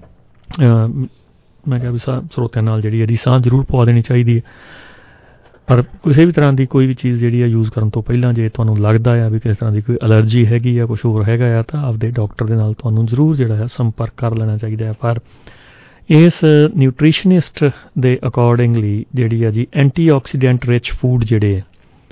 ਮੈਂ ਕਿਹਾ ਵੀ ਸਰੋਤਿਆਂ ਨਾਲ ਜਿਹੜੀ ਇਹਦੀ ਸਾਂਝ ਜ਼ਰੂਰ ਪਵਾ ਦੇਣੀ ਚਾਹੀਦੀ ਹੈ। ਪਰ ਕਿਸੇ ਵੀ ਤਰ੍ਹਾਂ ਦੀ ਕੋਈ ਵੀ ਚੀਜ਼ ਜਿਹੜੀ ਆ ਯੂਜ਼ ਕਰਨ ਤੋਂ ਪਹਿਲਾਂ ਜੇ ਤੁਹਾਨੂੰ ਲੱਗਦਾ ਆ ਵੀ ਕਿਸੇ ਤਰ੍ਹਾਂ ਦੀ ਕੋਈ ਐਲਰਜੀ ਹੈਗੀ ਆ, ਕੁਛ ਹੋਰ ਹੈਗਾ ਆ, ਤਾਂ ਆਪਦੇ ਡਾਕਟਰ ਦੇ ਨਾਲ ਤੁਹਾਨੂੰ ਜ਼ਰੂਰ ਜਿਹੜਾ ਆ ਸੰਪਰਕ ਕਰ ਲੈਣਾ ਚਾਹੀਦਾ ਹੈ। ਪਰ ਇਸ ਨਿਊਟ੍ਰੀਸ਼ਨਿਸਟ ਦੇ ਅਕੋਰਡਿੰਗਲੀ ਜਿਹੜੀ ਆ ਜੀ ਐਂਟੀਆਕਸੀਡੈਂਟ ਰਿਚ ਫੂਡ ਜਿਹੜੇ ਆ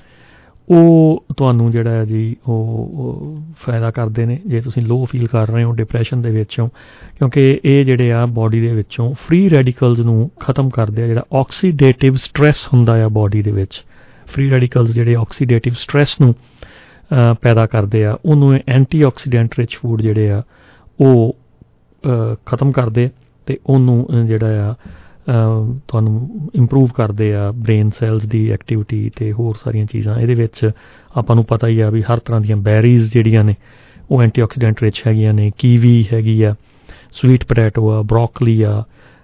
ਉਹ ਤੁਹਾਨੂੰ ਜਿਹੜਾ ਹੈ ਜੀ ਉਹ ਫਾਇਦਾ ਕਰਦੇ ਨੇ ਜੇ ਤੁਸੀਂ ਲੋ ਫੀਲ ਕਰ ਰਹੇ ਹੋ ਡਿਪਰੈਸ਼ਨ ਦੇ ਵਿੱਚੋਂ, ਕਿਉਂਕਿ ਇਹ ਜਿਹੜੇ ਆ ਬਾਡੀ ਦੇ ਵਿੱਚੋਂ ਫ੍ਰੀ ਰੈਡੀਕਲਸ ਨੂੰ ਖਤਮ ਕਰਦੇ ਆ। ਜਿਹੜਾ ਆਕਸੀਡੇਟਿਵ ਸਟ੍ਰੈਸ ਹੁੰਦਾ ਆ ਬਾਡੀ ਦੇ ਵਿੱਚ, ਫ੍ਰੀ ਰੈਡੀਕਲਸ ਜਿਹੜੇ ਆਕਸੀਡੇਟਿਵ ਸਟ੍ਰੈਸ ਨੂੰ ਪੈਦਾ ਕਰਦੇ ਆ, ਉਹਨੂੰ ਐਂਟੀਆਕਸੀਡੈਂਟ ਰਿਚ ਫੂਡ ਜਿਹੜੇ ਆ ਉਹ ਖਤਮ ਕਰਦੇ ਅਤੇ ਉਹਨੂੰ ਜਿਹੜਾ ਆ ਤੁਹਾਨੂੰ ਇੰਪਰੂਵ ਕਰਦੇ ਆ ਬ੍ਰੇਨ ਸੈਲਸ ਦੀ ਐਕਟੀਵਿਟੀ ਅਤੇ ਹੋਰ ਸਾਰੀਆਂ ਚੀਜ਼ਾਂ। ਇਹਦੇ ਵਿੱਚ ਆਪਾਂ ਨੂੰ ਪਤਾ ਹੀ ਆ ਵੀ ਹਰ ਤਰ੍ਹਾਂ ਦੀਆਂ ਬੈਰੀਜ਼ ਜਿਹੜੀਆਂ ਨੇ ਉਹ ਐਂਟੀਆਕਸੀਡੈਂਟ ਰਿਚ ਹੈਗੀਆਂ ਨੇ। ਕੀਵੀ ਹੈਗੀ ਆ, ਸਵੀਟ ਪੋਟੈਟੋ ਆ, ਬਰੋਕਲੀ ਆ,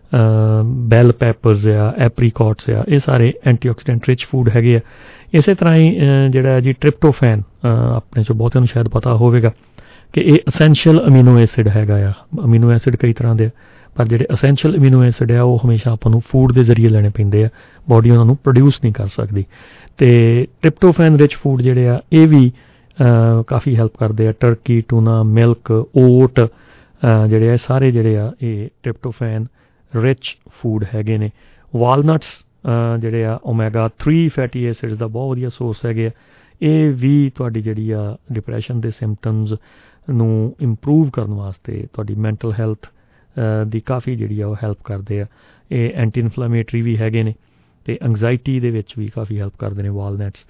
ਬੈਲ ਪੈਪਰਸ ਆ, ਐਪਰੀਕੋਟਸ ਆ, ਇਹ ਸਾਰੇ ਐਂਟੀਆਕਸੀਡੈਂਟ ਰਿਚ ਫੂਡ ਹੈਗੇ ਆ। ਇਸੇ ਤਰ੍ਹਾਂ ਹੀ ਜਿਹੜਾ ਜੀ ਟ੍ਰਿਪਟੋਫੈਨ, ਆਪਣੇ 'ਚੋਂ ਬਹੁਤਿਆਂ ਨੂੰ ਸ਼ਾਇਦ ਪਤਾ ਹੋਵੇਗਾ ਕਿ ਇਹ ਅਸੈਂਸ਼ੀਅਲ ਅਮੀਨੋ ਐਸਿਡ ਹੈਗਾ ਆ। ਅਮੀਨੋ ਐਸਿਡ ਕਈ ਤਰ੍ਹਾਂ ਦੇ, ਪਰ ਜਿਹੜੇ ਅਸੈਂਸ਼ੀਅਲ ਅਮੀਨੋ ਐਸਿਡ ਆ ਉਹ ਹਮੇਸ਼ਾ ਆਪਾਂ ਨੂੰ ਫੂਡ ਦੇ ਜ਼ਰੀਏ ਲੈਣੇ ਪੈਂਦੇ ਆ, ਬਾਡੀ ਉਹਨਾਂ ਨੂੰ ਪ੍ਰੋਡਿਊਸ ਨਹੀਂ ਕਰ ਸਕਦੀ। ਅਤੇ ਟ੍ਰਿਪਟੋਫੈਨ ਰਿਚ ਫੂਡ ਜਿਹੜੇ ਆ ਇਹ ਵੀ ਕਾਫੀ ਹੈਲਪ ਕਰਦੇ ਆ। ਟਰਕੀ, ਟੂਨਾ, ਮਿਲਕ, ਓਟ ਜਿਹੜੇ ਆ ਸਾਰੇ ਜਿਹੜੇ ਆ ਇਹ ਟ੍ਰਿਪਟੋਫੈਨ ਰਿਚ ਫੂਡ ਹੈਗੇ ਨੇ। ਵਾਲਨਟਸ ਜਿਹੜੇ ਆ ਓਮੈਗਾ 3 ਫੈਟੀ ਐਸਿਡਸ ਦਾ ਬਹੁਤ ਵਧੀਆ ਸੋਰਸ ਹੈਗੇ ਆ। ਇਹ ਵੀ ਤੁਹਾਡੀ ਜਿਹੜੀ ਆ ਡਿਪਰੈਸ਼ਨ ਦੇ ਸਿੰਪਟਮਸ ਨੂੰ ਇੰਪਰੂਵ ਕਰਨ ਵਾਸਤੇ, ਤੁਹਾਡੀ ਮੈਂਟਲ ਹੈਲਥ ਦੀ ਕਾਫੀ ਜਿਹੜੀ ਆ ਉਹ ਹੈਲਪ ਕਰਦੇ ਆ। ਇਹ ਐਂਟੀ ਇਨਫਲੇਮੇਟਰੀ ਵੀ ਹੈਗੇ ਨੇ ਅਤੇ ਐਂਗਜ਼ਾਇਟੀ ਦੇ ਵਿੱਚ ਵੀ ਕਾਫੀ ਹੈਲਪ ਕਰਦੇ ਨੇ ਵਾਲਨਟਸ।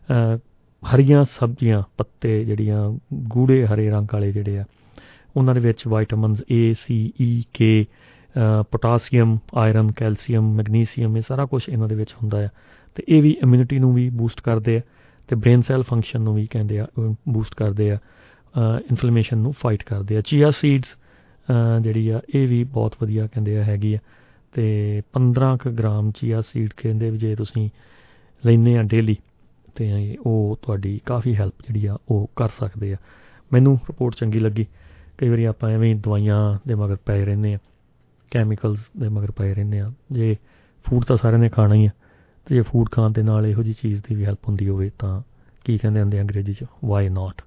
ਹਰੀਆਂ ਸਬਜ਼ੀਆਂ, ਪੱਤੇ ਜਿਹੜੀਆਂ ਗੂੜੇ ਹਰੇ ਰੰਗ ਵਾਲੇ ਜਿਹੜੇ ਆ ਉਹਨਾਂ ਦੇ ਵਿੱਚ vitamins A, C, E, K, potassium, iron, calcium, magnesium, ਇਹ ਸਾਰਾ ਕੁਛ ਇਹਨਾਂ ਦੇ ਵਿੱਚ ਹੁੰਦਾ ਆ। ਅਤੇ ਇਹ ਵੀ ਇਮਿਊਨਿਟੀ ਨੂੰ ਵੀ ਬੂਸਟ ਕਰਦੇ ਆ ਅਤੇ ਬ੍ਰੇਨ ਸੈੱਲ ਫੰਕਸ਼ਨ ਨੂੰ ਵੀ ਕਹਿੰਦੇ ਆ ਬੂਸਟ ਕਰਦੇ ਆ, ਇਨਫਲੇਮੇਸ਼ਨ ਨੂੰ ਫਾਈਟ ਕਰਦੇ ਆ। ਚੀਆ ਸੀਡਸ ਜਿਹੜੀ ਆ ਇਹ ਵੀ ਬਹੁਤ ਵਧੀਆ ਕਹਿੰਦੇ ਆ ਹੈਗੀ ਆ। ਅਤੇ 15 ਕੁ ਗ੍ਰਾਮ ਚੀਆ ਸੀਡ ਕਹਿੰਦੇ ਵੀ ਜੇ ਤੁਸੀਂ ਲੈਂਦੇ ਆ ਡੇਲੀ ਅਤੇ ਉਹ ਤੁਹਾਡੀ ਕਾਫੀ ਹੈਲਪ ਜਿਹੜੀ ਆ ਉਹ ਕਰ ਸਕਦੇ ਆ। ਮੈਨੂੰ ਰਿਪੋਰਟ ਚੰਗੀ ਲੱਗੀ। ਕਈ ਵਾਰੀ ਆਪਾਂ ਐਵੇਂ ਦਵਾਈਆਂ ਦੇ ਮਗਰ ਪਏ ਰਹਿੰਦੇ ਹਾਂ, ਕੈਮੀਕਲਸ ਦੇ ਮਗਰ ਪਏ ਰਹਿੰਦੇ ਹਾਂ। ਜੇ ਫੂਡ ਤਾਂ ਸਾਰਿਆਂ ਨੇ ਖਾਣਾ ਹੀ ਆ, ਅਤੇ ਜੇ ਫੂਡ ਖਾਣ ਦੇ ਨਾਲ ਇਹੋ ਜਿਹੀ ਚੀਜ਼ ਦੀ ਵੀ ਹੈਲਪ ਹੁੰਦੀ ਹੋਵੇ ਤਾਂ ਕੀ ਕਹਿੰਦੇ ਹੁੰਦੇ ਅੰਗਰੇਜ਼ੀ 'ਚ, ਵਾਈ ਨਾਟ।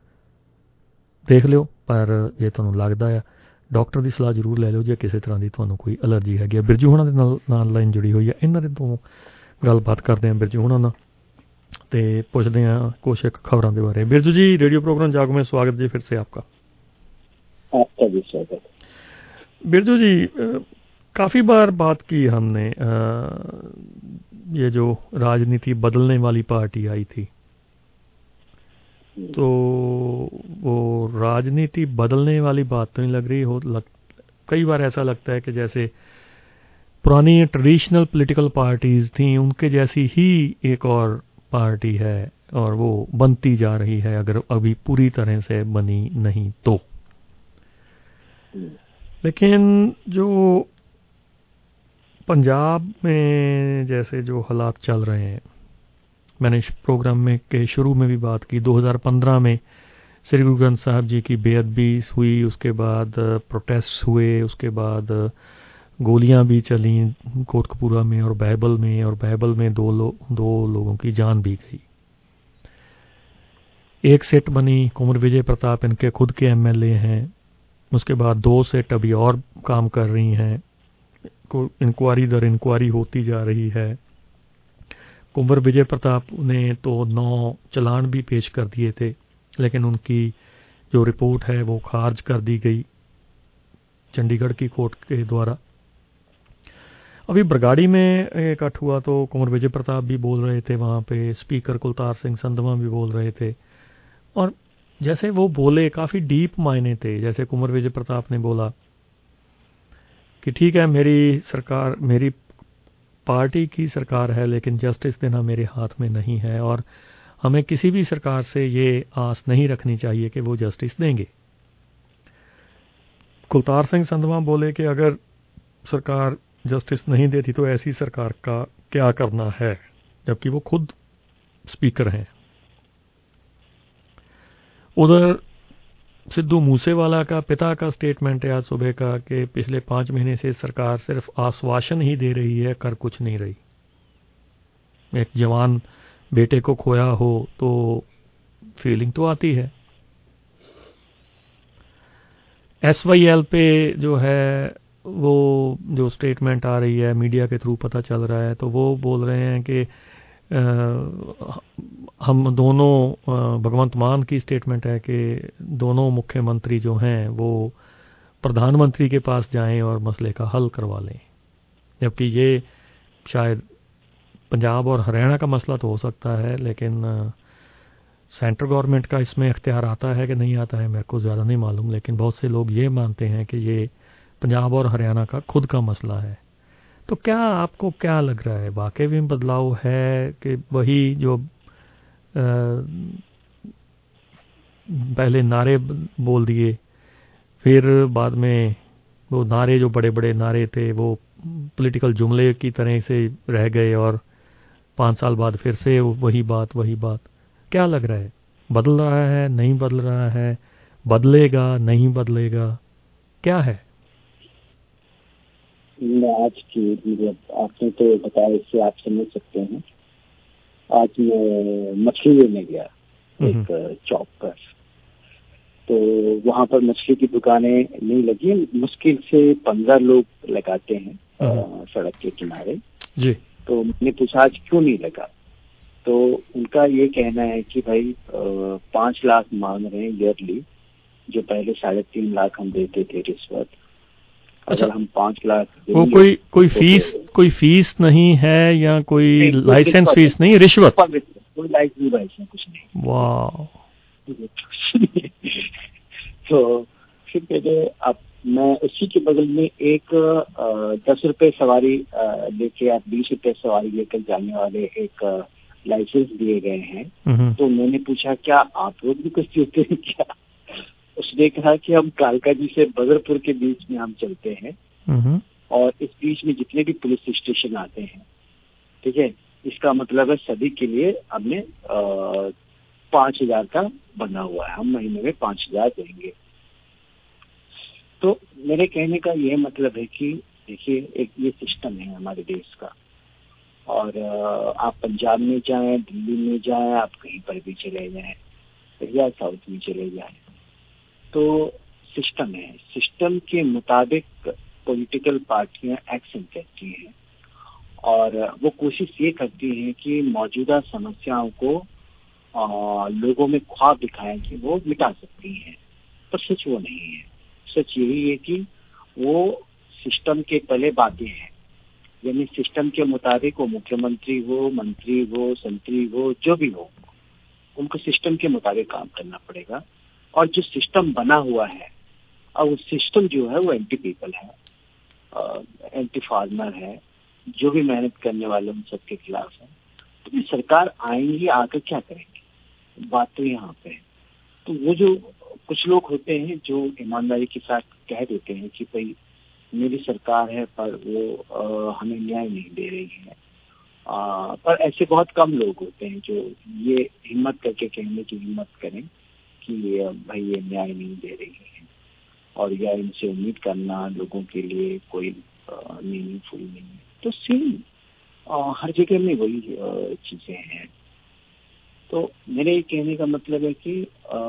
ਦੇਖ ਲਿਓ, ਪਰ ਜੇ ਤੁਹਾਨੂੰ ਲੱਗਦਾ ਆ ਡਾਕਟਰ ਦੀ ਸਲਾਹ ਜ਼ਰੂਰ ਲੈ ਲਿਓ ਜੇ ਕਿਸੇ ਤਰ੍ਹਾਂ ਦੀ ਤੁਹਾਨੂੰ ਕੋਈ ਐਲਰਜੀ ਹੈਗੀ ਆ। ਬਿਰਜੂ ਹੋਣਾ ਦੇ ਨਾਲ ਲਾਈਨ ਜੁੜੀ ਹੋਈ ਆ, ਇਹਨਾਂ ਦੇ ਤੋਂ ਗੱਲਬਾਤ ਕਰਦੇ ਹਾਂ ਬਿਰਜੂ ਹੋਣਾ ਨਾਲ ਅਤੇ ਪੁੱਛਦੇ ਹਾਂ ਕੁਛ ਇੱਕ ਖਬਰਾਂ ਦੇ ਬਾਰੇ। ਬਿਰਜੂ ਜੀ, रेडियो प्रोग्राम जागो में स्वागत जी फिर से आपका। जी स्वागत। बिरजू जी, काफ़ी बार बात की हमने, ये जो राजनीति बदलने वाली पार्टी आई थी, तो वो राजनीति बदलने वाली बात तो नहीं लग रही हो। कई बार ऐसा लगता है कि जैसे पुरानी ट्रेडिशनल पॉलिटिकल पार्टीज थी उनके जैसी ही एक और पार्टी है और वो बनती जा रही है, अगर अभी पूरी तरह से बनी नहीं तो। लेकिन जो पंजाब में जैसे जो हालात चल रहे हैं, मैंने इस प्रोग्राम में के शुरू में भी बात की, 2015 में श्री गुरु ग्रंथ साहब जी की बेअदबी हुई, उसके बाद प्रोटेस्ट हुए, उसके बाद गोलियां भी चली कोटकपूरा में और बहबल में दो लोगों की जान भी गई। एक सेट बनी कुंवर विजय प्रताप, इनके खुद के एमएलए हैं, उसके बाद 2 सेट अभी और काम कर रही हैं, इंक्वायरी दर इंक्वायरी होती जा रही है। कुंवर विजय प्रताप ने तो 9 चलान भी पेश कर दिए थे, लेकिन उनकी जो रिपोर्ट है वो खारिज कर दी गई चंडीगढ़ की कोर्ट के द्वारा। अभी बरगाड़ी में इकट्ठ हुआ तो कुंवर विजय प्रताप भी बोल रहे थे, वहां पे स्पीकर कुलतार सिंह संधवा भी बोल रहे थे, और जैसे वो बोले काफी डीप मायने थे। जैसे कुंवर विजय प्रताप ने बोला कि ठीक है, मेरी सरकार, मेरी पार्टी की सरकार है, लेकिन जस्टिस देना मेरे हाथ में नहीं है, और हमें किसी भी सरकार से ये आस नहीं रखनी चाहिए कि वो जस्टिस देंगे। कुलतार सिंह संधवा बोले कि अगर सरकार जस्टिस नहीं देती तो ऐसी सरकार का क्या करना है, जबकि वो खुद स्पीकर हैं। उधर सिद्धू मूसेवाला का पिता का स्टेटमेंट है आज सुबह का कि पिछले 5 महीने से सरकार सिर्फ आश्वासन ही दे रही है, कर कुछ नहीं रही। एक जवान बेटे को खोया हो तो फीलिंग तो आती है। SYL पे जो है वो जो स्टेटमेंट आ रही है, मीडिया के थ्रू पता चल रहा है, तो वो बोल रहे हैं कि हम दोनों, भगवंत मान की स्टेटमेंट है कि दोनों मुख्यमंत्री जो हैं वो प्रधानमंत्री के पास जाएं और मसले का हल करवा लें, जबकि ये शायद पंजाब और हरियाणा का मसला तो हो सकता है, लेकिन सेंट्रल गवर्नमेंट का इसमें इख्तियार आता है कि नहीं आता है मेरे को ज़्यादा नहीं मालूम, लेकिन बहुत से लोग ये मानते हैं कि ये पंजाब और हरियाणा का खुद का मसला है। तो क्या आपको क्या लग रहा है, वाकई में बदलाव है कि वही जो पहले नारे बोल दिए, फिर बाद में वो नारे, जो बड़े बड़े नारे थे, वो पॉलिटिकल जुमले की तरह से रह गए और 5 साल बाद फिर से वही बात। क्या लग रहा है, बदल रहा है, नहीं बदल रहा है, बदलेगा, नहीं बदलेगा, क्या है? आज की मतलब आपने तो बताया, इससे आप समझ सकते हैं। आज मैं मछली लेने गया एक चौक पर, तो वहां पर मछली की दुकानें नहीं लगी, मुश्किल से 15 लोग लगाते हैं सड़क के किनारे जी। तो मैंने पूछा आज क्यों नहीं लगा, तो उनका ये कहना है कि भाई 5 लाख मांग रहे हैं ईयरली, जो पहले 3.5 लाख हम देते थे रिश्वत। अच्छा, अगर हम 5 लाख वो कोई फीस नहीं है या कोई लाइसेंस फीस नहीं, रिश्वत? कोई लाइसेंस कुछ नहीं। वाह। तो फिर कहते अब मैं उसी के बगल में एक 10 रुपए सवारी लेके या 20 रुपए सवारी लेकर जाने वाले एक लाइसेंस दिए गए हैं। तो मैंने पूछा क्या आप लोग भी कुछ देते हैं क्या? उसने कहा कि हम कालका जी से बदरपुर के बीच में हम चलते हैं और इस बीच में जितने भी पुलिस स्टेशन आते हैं, ठीक है, इसका मतलब है सभी के लिए हमने 5,000 का बना हुआ है, हम महीने में 5,000 देंगे। तो मेरे कहने का यह मतलब है कि देखिए, एक ये सिस्टम है हमारे देश का, और आप पंजाब में जाएं, दिल्ली में जाएं, आप कहीं पर भी चले जाएं या साउथ में चले जाएं, तो सिस्टम है। सिस्टम के मुताबिक पॉलिटिकल पार्टियां एक्शन करती हैं और वो कोशिश ये करती हैं कि मौजूदा समस्याओं को लोगों में ख्वाब दिखाएं कि वो मिटा सकती हैं, पर सच वो नहीं है। सच यही है कि वो सिस्टम के पहले बातें हैं, यानी सिस्टम के मुताबिक वो मुख्यमंत्री हो, मंत्री हो, संतरी हो, जो भी हो, उनको सिस्टम के मुताबिक काम करना पड़ेगा। और जो सिस्टम बना हुआ है, और वो सिस्टम जो है वो एंटी पीपल है, एंटी फार्मर है, जो भी मेहनत करने वाले उन सबके खिलाफ है। तो ये सरकार आएंगी, आकर क्या करेंगे, बात तो यहाँ पे है। तो वो जो कुछ लोग होते हैं जो ईमानदारी के साथ कह देते हैं कि भाई मेरी सरकार है पर वो हमें न्याय नहीं दे रही है, पर ऐसे बहुत कम लोग होते हैं जो ये हिम्मत करके कहने की हिम्मत करें कि भाई ये न्याय नहीं दे रही है, और या इनसे उम्मीद करना लोगों के लिए कोई मीनिंगफुल नहीं है। तो सेम हर जगह में वही चीजें हैं। तो मेरे कहने का मतलब है कि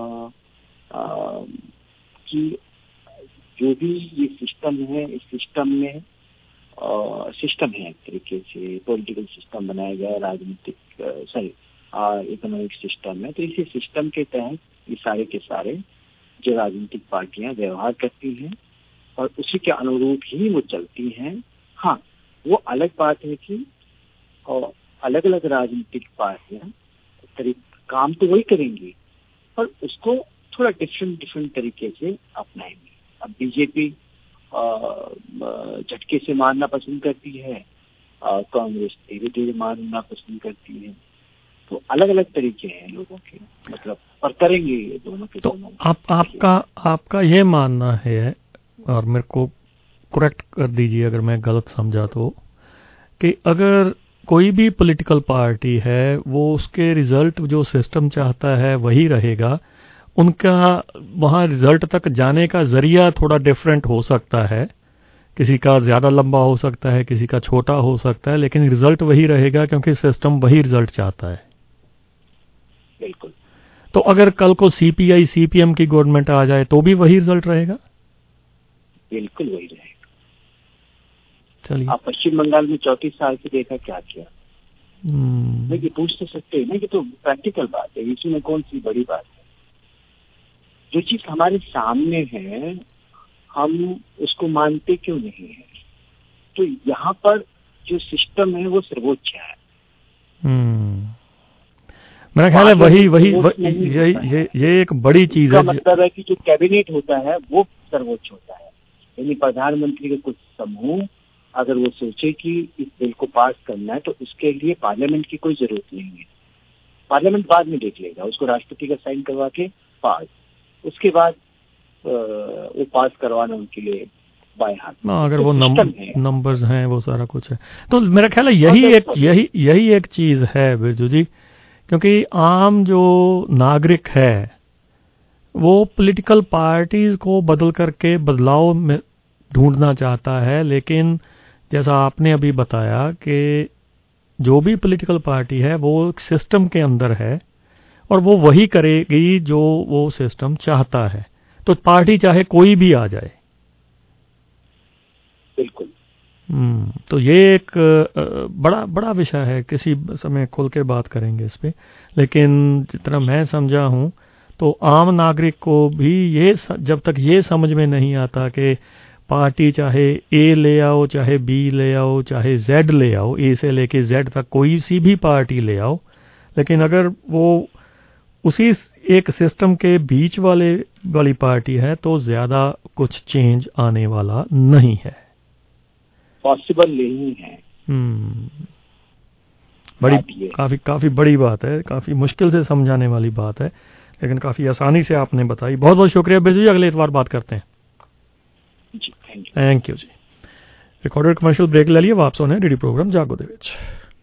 जो भी ये सिस्टम है, इस सिस्टम में सिस्टम है एक तरीके से पॉलिटिकल सिस्टम बनाया गया है, राजनीतिक इकोनॉमिक सिस्टम है। तो इसी सिस्टम के तहत ये सारे के सारे जो राजनीतिक पार्टियां व्यवहार करती हैं और उसी के अनुरूप ही वो चलती हैं। हाँ, वो अलग बात है कि अलग अलग राजनीतिक पार्टियां काम तो वही करेंगी पर उसको थोड़ा डिफरेंट तरीके से अपनाएंगे। अब बीजेपी झटके से मारना पसंद करती है, कांग्रेस धीरे धीरे मारना पसंद करती है। तो अलग अलग तरीके हैं लोगों के, मतलब और करेंगे ये दोनों के दोनों। आपका ये मानना है, और मेरे को करेक्ट कर दीजिए अगर मैं गलत समझा तो, कि अगर कोई भी पॉलिटिकल पार्टी है वो उसके रिजल्ट जो सिस्टम चाहता है वही रहेगा, उनका वहां रिजल्ट तक जाने का जरिया थोड़ा डिफरेंट हो सकता है, किसी का ज्यादा लंबा हो सकता है, किसी का छोटा हो सकता है, लेकिन रिजल्ट वही रहेगा क्योंकि सिस्टम वही रिजल्ट चाहता है। बिल्कुल। तो अगर कल को सीपीआई सीपीएम की गवर्नमेंट आ जाए तो भी वही रिजल्ट रहेगा? बिल्कुल वही रहेगा। चलिए, आप पश्चिम बंगाल में 34 साल से देखा क्या किया। नहीं, पूछ तो सकते हैं ना कि तो प्रैक्टिकल बात है, इसमें कौन सी बड़ी बात है। जो चीज हमारे सामने है हम उसको मानते क्यों नहीं है। तो यहाँ पर जो सिस्टम है वो सर्वोच्च है। मेरा ख्याल है ये एक बड़ी चीज है। मतलब है कि जो कैबिनेट होता है वो सर्वोच्च होता है, यानी प्रधानमंत्री के कुछ समूह अगर वो सोचे कि इस बिल को पास करना है तो उसके लिए पार्लियामेंट की कोई जरूरत नहीं है। पार्लियामेंट बाद में देख लेगा, उसको राष्ट्रपति का साइन करवा के पास, उसके बाद वो पास करवाना उनके लिए बाएं हाथ में। अगर तो वो नंबर्स हैं, वो सारा कुछ है। तो मेरा ख्याल है यही एक चीज है बिरजू जी, क्योंकि आम जो नागरिक है वो पॉलिटिकल पार्टीज को बदल करके बदलाव में ढूंढना चाहता है, लेकिन जैसा आपने अभी बताया कि जो भी पॉलिटिकल पार्टी है वो एक सिस्टम के अंदर है और वो वही करेगी जो वो सिस्टम चाहता है। तो पार्टी चाहे कोई भी आ जाए। बिल्कुल। तो ये एक बड़ा विषय है, किसी समय खुल के बात करेंगे इस पे। लेकिन जितना मैं समझा हूं तो आम नागरिक को भी ये जब तक ये समझ में नहीं आता कि पार्टी चाहे ए ले आओ, चाहे बी ले आओ, चाहे जेड ले आओ, ए से लेके जेड तक कोई सी भी पार्टी ले आओ, लेकिन अगर वो उसी एक सिस्टम के बीच वाली पार्टी है तो ज्यादा कुछ चेंज आने वाला नहीं है, पॉसिबल नहीं है। काफी बड़ी बात है, काफी मुश्किल से समझाने वाली बात है, लेकिन काफी आसानी से आपने बताई। बहुत बहुत शुक्रिया बिरजू जी, अगले इतवार बात करते हैं जी। थैंक यू जी। रिकॉर्डेड कमर्शियल ब्रेक ले लिए, वापस होने डीडी प्रोग्राम जागो दे विच।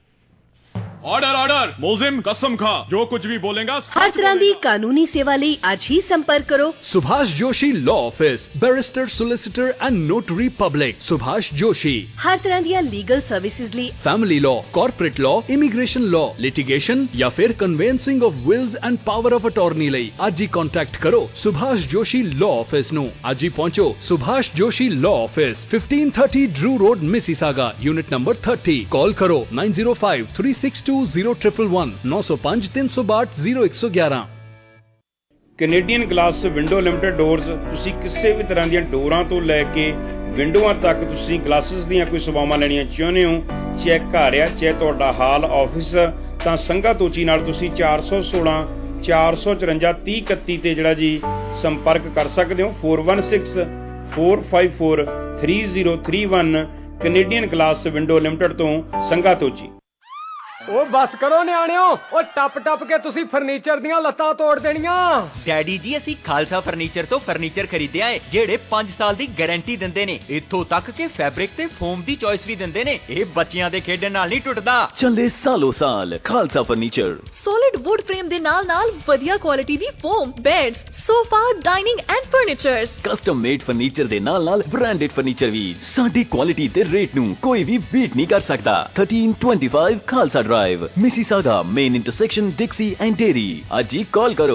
ऑर्डर मोजिम कसम खा जो कुछ भी बोलेगा हर तरह की कानूनी सेवा ਲਈ आज ही संपर्क करो Subhash Joshi law office, barrister, solicitor and notary public. Subhash Joshi हर तरह दी लीगल सर्विसेज ਲਈ family law, corporate law, immigration law, litigation या फिर conveyancing of wills and power of attorney ਲਈ आज ही कॉन्टैक्ट करो सुभाष जोशी लॉ ऑफिस ਨੂੰ। आज ही पहुंचो Subhash Joshi law office, 1530 Drew road, Mississauga, unit number 30। Call करो 9053620111 905 362 0111। Canadian glass window limited doors. ਤੁਸੀਂ ਕਿਸੇ ਵੀ ਤਰ੍ਹਾਂ ਦੀਆਂ ਡੋਰਾਂ ਤੋਂ ਲੈ ਕੇ ਵਿੰਡੋਆਂ ਤੱਕ ਤੁਸੀਂ ਗਲਾਸਿਸ ਦੀਆਂ ਕੋਈ ਸੇਵਾਵਾਂ ਲੈਣੀਆਂ ਚਾਹੁੰਦੇ ਹੋ, ਚਾਹੇ ਘਰ ਆ ਚਾਹੇ ਤੁਹਾਡਾ ਹਾਲ ਆਫਿਸ, ਤਾਂ ਸੰਘਾ ਤੋਚੀ ਨਾਲ ਤੁਸੀਂ 416 454 3031 ਤੇ ਜਿਹੜਾ ਜੀ ਸੰਪਰਕ ਕਰ ਸਕਦੇ ਹੋ। 416 454 3031 ਕੈਨੇਡੀਅਨ ਗਲਾਸ ਵਿੰਡੋ ਲਿਮਟਿਡ ਤੋਂ ਸੰਘਾ ਤੋਂ ਜੀ। ਉਹ ਬਸ ਕਰੋ ਨਿਆਣਿਓ, ਉਹ ਟੱਪ ਟੱਪ ਕੇ ਤੁਸੀਂ ਫਰਨੀਚਰ ਦੀਆਂ ਲੱਤਾਂ ਤੋੜ ਦੇਣੀਆਂ। ਡੈਡੀ ਜੀ ਅਸੀਂ ਖਾਲਸਾ ਫਰਨੀਚਰ ਤੋਂ ਫਰਨੀਚਰ ਖਰੀਦਿਆ ਏ ਜਿਹੜੇ 5 ਸਾਲ ਦੀ ਗਾਰੰਟੀ ਦਿੰਦੇ ਨੇ। ਇੱਥੋਂ ਤੱਕ ਕਿ ਫੈਬਰਿਕ ਤੇ ਫੋਮ ਦੀ ਚੋਇਸ ਵੀ ਦਿੰਦੇ ਨੇ। ਇਹ ਬੱਚਿਆਂ ਦੇ ਖੇਡਣ ਨਾਲ ਨਹੀਂ ਟੁੱਟਦਾ। ਚੱਲੇ ਸਾਲੋ ਸਾਲ Khalsa furniture. Solid wood frame ਦੇ ਨਾਲ ਵਧੀਆ ਕੁਆਲਿਟੀ ਦੀ foam, beds, sofa, dining and furnitures. Custom made furniture ਦੇ ਨਾਲ ਬ੍ਰਾਂਡਡ ਫਰਨੀਚਰ ਵੀ। ਸਾਡੀ ਕੁਆਲਿਟੀ ਤੇ ਰੇਟ ਨੂੰ ਕੋਈ ਵੀ ਬੀਟ ਨਹੀਂ ਕਰ ਸਕਦਾ। 1325 Khalsa Drive, Mississauga, main intersection, Dixie and Dairy. ਅੱਜ ਹੀ ਕਾਲ ਕਰੋ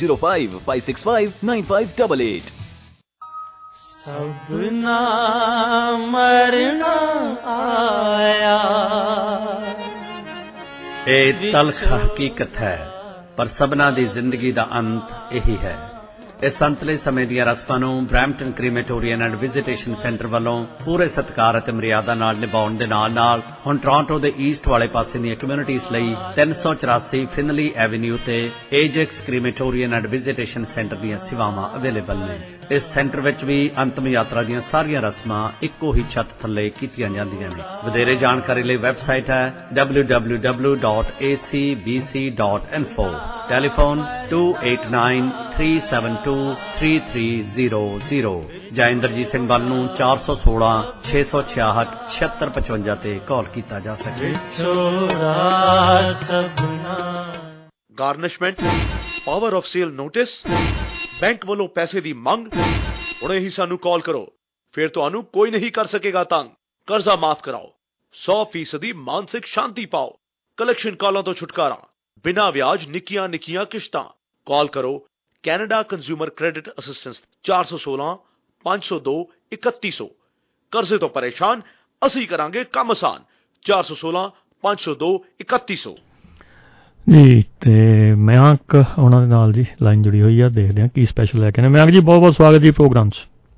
9055659588। ਸਭਨਾ ਮਰਨਾ ਆਇਆ। ਇਹ ਤਲਖ ਹਕੀਕਤ ਹੈ, ਪਰ ਸਭਨਾ ਦੀ ਜ਼ਿੰਦਗੀ ਦਾ ਅੰਤ ਇਹੀ ਹੈ। ਇਸ ਅੰਤਲੇ ਸਮੇਂ ਦੀਆਂ ਰਸਮਾਂ ਨੂੰ Brampton crematorium and visitation centre ਵੱਲੋਂ ਪੂਰੇ ਸਤਿਕਾਰ ਅਤੇ ਮਰਿਆਦਾ ਨਾਲ ਨਿਭਾਉਣ ਦੇ ਨਾਲ ਹੁਣ ਟੋਰਾਂਟੋ ਦੇ ਈਸਟ ਵਾਲੇ ਪਾਸੇ ਦੀਆਂ ਕਮਿਊਨਿਟੀਜ਼ ਲਈ 384 ਫਿਨਲੀ ਐਵਨਿਊ ਤੇ Ajax crematorium and visitation centre ਦੀਆਂ ਸੇਵਾਵਾਂ ਅਵੇਲੇਬਲ ਨੇ। ਇਸ ਸੈਂਟਰ ਵਿੱਚ ਵੀ ਅੰਤਮ ਯਾਤਰਾ ਦੀਆਂ ਸਾਰੀਆਂ ਰਸਮਾਂ ਇੱਕੋ ਹੀ ਛੱਤ ਥੱਲੇ ਕੀਤੀਆਂ ਜਾਂਦੀਆਂ ਨੇ। ਵਧੇਰੇ ਜਾਣਕਾਰੀ ਲਈ ਵੈਬਸਾਈਟ ਹੈ www.acbc.info। ਟੈਲੀਫੋਨ 2893723300 ਜਾਂ ਇੰਦਰਜੀਤ ਸਿੰਘ ਬੱਲ ਨੂੰ 416 666 7655 ਤੇ ਕਾਲ ਕੀਤਾ ਜਾ ਸਕੇ। Garnishment, power of sale notice, bank ਵੱਲੋਂ ਪੈਸੇ ਦੀ ਮੰਗ। ਹੁਣੇ ਹੀ ਸਾਨੂੰ ਕਾਲ ਕਰੋ, ਫਿਰ ਤੁਹਾਨੂੰ ਕੋਈ ਨਹੀਂ ਕਰ ਸਕੇਗਾ ਤੰਗ। ਕਰਜ਼ਾ ਮਾਫ ਕਰਾਓ, 100% ਮਾਨਸਿਕ ਸ਼ਾਂਤੀ ਪਾਓ, ਕਲੈਕਸ਼ਨ ਕਾਲਾਂ ਤੋਂ ਛੁਟਕਾਰਾ, ਬਿਨਾਂ ਵਿਆਜ ਨਿੱਕੀਆਂ ਨਿੱਕੀਆਂ ਕਿਸ਼ਤਾਂ। ਕਾਲ ਕਰੋ ਕੈਨੇਡਾ ਕੰਜ਼ਿਊਮਰ ਕ੍ਰੈਡਿਟ ਅਸਿਸਟੈਂਸ 416 502 3100। ਕਰਜ਼ੇ ਤੋਂ ਪਰੇਸ਼ਾਨ, ਅਸੀਂ ਕਰਾਂਗੇ ਕੰਮ ਆਸਾਨ। 416 502 3100 ਜੀ। ਤੇ ਮਯੰਕ ਉਹਨਾਂ ਦੇ ਨਾਲ ਜੀ ਲਾਈਨ ਜੁੜੀ ਹੋਈ ਆ, ਦੇਖਦੇ ਹਾਂ ਕੀ ਸਪੈਸ਼ਲ ਲੈ ਕੇ ਨੇ। ਮਯੰਕ ਜੀ ਬਹੁਤ ਬਹੁਤ ਸਵਾਗਤ ਜੀ ਪ੍ਰੋਗਰਾਮ 'ਚ।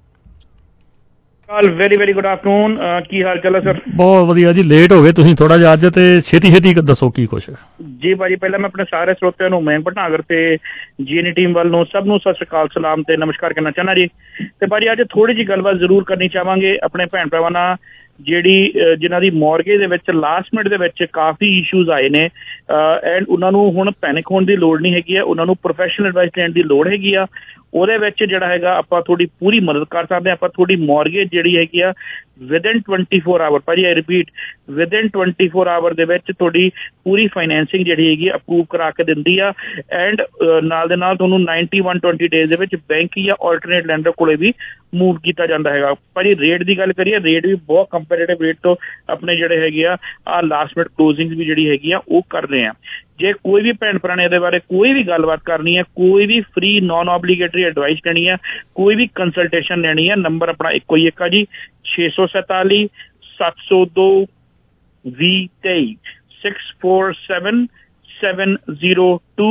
Very very good afternoon. ਕੀ ਹਾਲ ਚਾਲ ਹੈ ਸਰ? ਬਹੁਤ ਵਧੀਆ ਜੀ। ਲੇਟ ਹੋ ਗਏ ਤੁਸੀਂ ਥੋੜਾ ਜਿਹਾ ਅੱਜ, ਤੇ ਛੇਤੀ ਦੱਸੋ ਕੀ ਕੁਛ ਹੈ ਜੀ। ਭਾਜੀ ਪਹਿਲਾਂ ਮੈਂ ਆਪਣੇ ਸਾਰੇ ਸਰੋਤਿਆਂ ਨੂੰ ਮਯੰਕ ਭਟਨਾਗਰ ਤੇ ਜੀਐਨਈ ਟੀਮ ਵੱਲ ਨੂੰ ਸਭ ਨੂੰ ਸਤਿ ਸ਼੍ਰੀ ਅਕਾਲ, ਸਲਾਮ ਤੇ ਨਮਸਕਾਰ ਕਰਨਾ ਚਾਹੁੰਦਾ ਜੀ। ਤੇ ਭਾਜੀ ਅੱਜ ਥੋੜੀ ਜਿਹੀ ਗੱਲਬਾਤ ਜ਼ਰੂਰ ਕਰਨੀ ਚਾਹਾਂਗੇ ਆਪਣੇ ਭੈਣ ਭਰਾਵਾਂ ਨਾਲ, ਜਿਨ੍ਹਾਂ ਦੀ ਮੌਰਗੇਜ ਦੇ ਵਿੱਚ ਲਾਸਟ ਮਿੰਟ ਦੇ ਵਿੱਚ ਕਾਫੀ ਇਸ਼ੂਜ਼ ਆਏ ਨੇ ਐਂਡ ਉਹਨਾਂ ਨੂੰ ਹੁਣ ਪੈਨਿਕ ਹੋਣ ਦੀ ਲੋੜ ਨਹੀਂ ਹੈਗੀ ਆ, ਉਹਨਾਂ ਨੂੰ ਪ੍ਰੋਫੈਸ਼ਨਲ ਐਡਵਾਈਸ ਲੈਣ ਦੀ ਲੋੜ ਹੈਗੀ ਆ। ਉਹਦੇ ਵਿੱਚ ਜਿਹੜਾ ਹੈਗਾ ਆਪਾਂ ਤੁਹਾਡੀ ਪੂਰੀ ਮਦਦ ਕਰ ਸਕਦੇ ਹਾਂ। ਆਪਾਂ ਤੁਹਾਡੀ ਮੌਰਗੇਜ ਜਿਹੜੀ ਹੈਗੀ ਆ ਵਿਦਿਨ 24 ਆਵਰ, ਭਾਜੀ ਆਈ ਰਿਪੀਟ ਵਿਦਿਨ 24 ਆਵਰ ਦੇ ਵਿੱਚ ਤੁਹਾਡੀ ਪੂਰੀ ਫਾਈਨੈਂਸਿੰਗ ਜਿਹੜੀ ਹੈਗੀ ਅਪਰੂਵ ਕਰਾ ਕੇ ਦਿੰਦੀ ਆ। ਐਂਡ ਨਾਲ ਦੇ ਨਾਲ ਤੁਹਾਨੂੰ 91-20 ਡੇਜ਼ ਦੇ ਵਿੱਚ ਬੈਂਕ ਜਾਂ ਆਲਟਰਨੇਟ ਲੈਂਡਰ ਕੋਲੇ ਵੀ ਮੂਵ ਕੀਤਾ ਜਾਂਦਾ ਹੈਗਾ। ਭਾਜੀ ਰੇਟ ਦੀ ਗੱਲ ਕਰੀਏ, ਰੇਟ ਵੀ ਬਹੁਤ ਕੰਪੈਟੀਟਿਵ ਰੇਟ ਤੋਂ ਆਪਣੇ ਜਿਹੜੇ ਹੈਗੇ ਆ ਲਾਸਟ ਮਿੰਟ ਕਲੋਜ਼ਿੰਗ ਵੀ ਜਿਹੜੀ ਹੈਗੀ ਆ ਉਹ ਕਰ ਰਹੇ ਆ। ਜੇ ਕੋਈ ਵੀ ਭੈਣ ਭਰਾ ਨੇ ਇਹਦੇ ਬਾਰੇ ਕੋਈ ਵੀ ਗੱਲਬਾਤ ਕਰਨੀ ਹੈ, ਕੋਈ ਵੀ ਫ੍ਰੀ ਨॉन ਆਬਲੀਗੇਟਰੀ ਐਡਵਾਈਸ ਲੈਣੀ ਹੈ, ਕੋਈ ਵੀ ਕੰਸਲਟੇਸ਼ਨ ਲੈਣੀ ਹੈ, ਨੰਬਰ ਆਪਣਾ ਇੱਕੋ ਹੀ ਇੱਕ ਆ ਜੀ 647 702 2023 647 702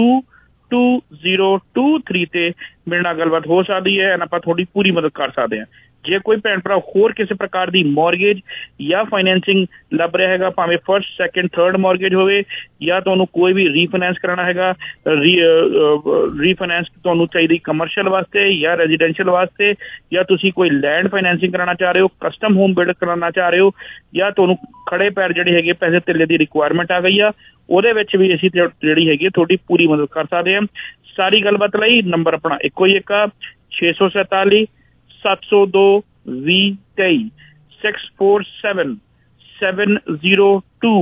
2023 ਤੇ ਮੇਰੇ ਨਾਲ ਗੱਲਬਾਤ ਹੋ ਸਕਦੀ ਹੈ ਐਂਡ ਆਪਾਂ ਤੁਹਾਡੀ ਪੂਰੀ ਮਦਦ ਕਰ ਸਕਦੇ ਹਾਂ। ਜੇ ਕੋਈ ਭੈਣ ਭਰਾ ਹੋਰ ਕਿਸੇ ਪ੍ਰਕਾਰ ਦੀ ਮੌਰਗੇਜ ਜਾਂ ਫਾਈਨੈਂਸਿੰਗ ਲੱਭ ਰਿਹਾ ਹੈਗਾ, ਭਾਵੇਂ ਫਸਟ, ਸੈਕਿੰਡ, ਥਰਡ ਮੌਰਗੇਜ ਹੋਵੇ, ਜਾਂ ਤੁਹਾਨੂੰ ਕੋਈ ਵੀ ਰੀਫਾਈਨੈਂਸ ਕਰਾਉਣਾ ਹੈਗਾ, ਰੀਫਾਈਨੈਂਸ ਤੁਹਾਨੂੰ ਚਾਹੀਦੀ ਕਮਰਸ਼ੀਅਲ ਵਾਸਤੇ ਜਾਂ ਰੈਜ਼ੀਡੈਂਸ਼ੀਅਲ ਵਾਸਤੇ, ਜਾਂ ਤੁਸੀਂ ਕੋਈ ਲੈਂਡ ਫਾਈਨੈਂਸਿੰਗ ਕਰਾਉਣਾ ਚਾਹ ਰਹੇ ਹੋ, ਕਸਟਮ ਹੋਮ ਬਿਲਡ ਕਰਾਉਣਾ ਚਾਹ ਰਹੇ ਹੋ, ਜਾਂ ਤੁਹਾਨੂੰ ਖੜੇ ਪੈਰ ਜਿਹੜੇ ਹੈਗੇ ਪੈਸੇ ਧੇਲੇ ਦੀ ਰਿਕੁਆਇਰਮੈਂਟ ਆ ਗਈ ਆ, ਉਹਦੇ ਵਿੱਚ ਵੀ ਅਸੀਂ ਜਿਹੜੀ ਹੈਗੀ ਤੁਹਾਡੀ ਪੂਰੀ ਮਦਦ ਕਰ ਸਕਦੇ ਹਾਂ। ਸਾਰੀ ਗੱਲਬਾਤ ਲਈ ਨੰਬਰ ਆਪਣਾ ਇੱਕੋ ਹੀ ਇੱਕ ਆ 647 702 2023 647 702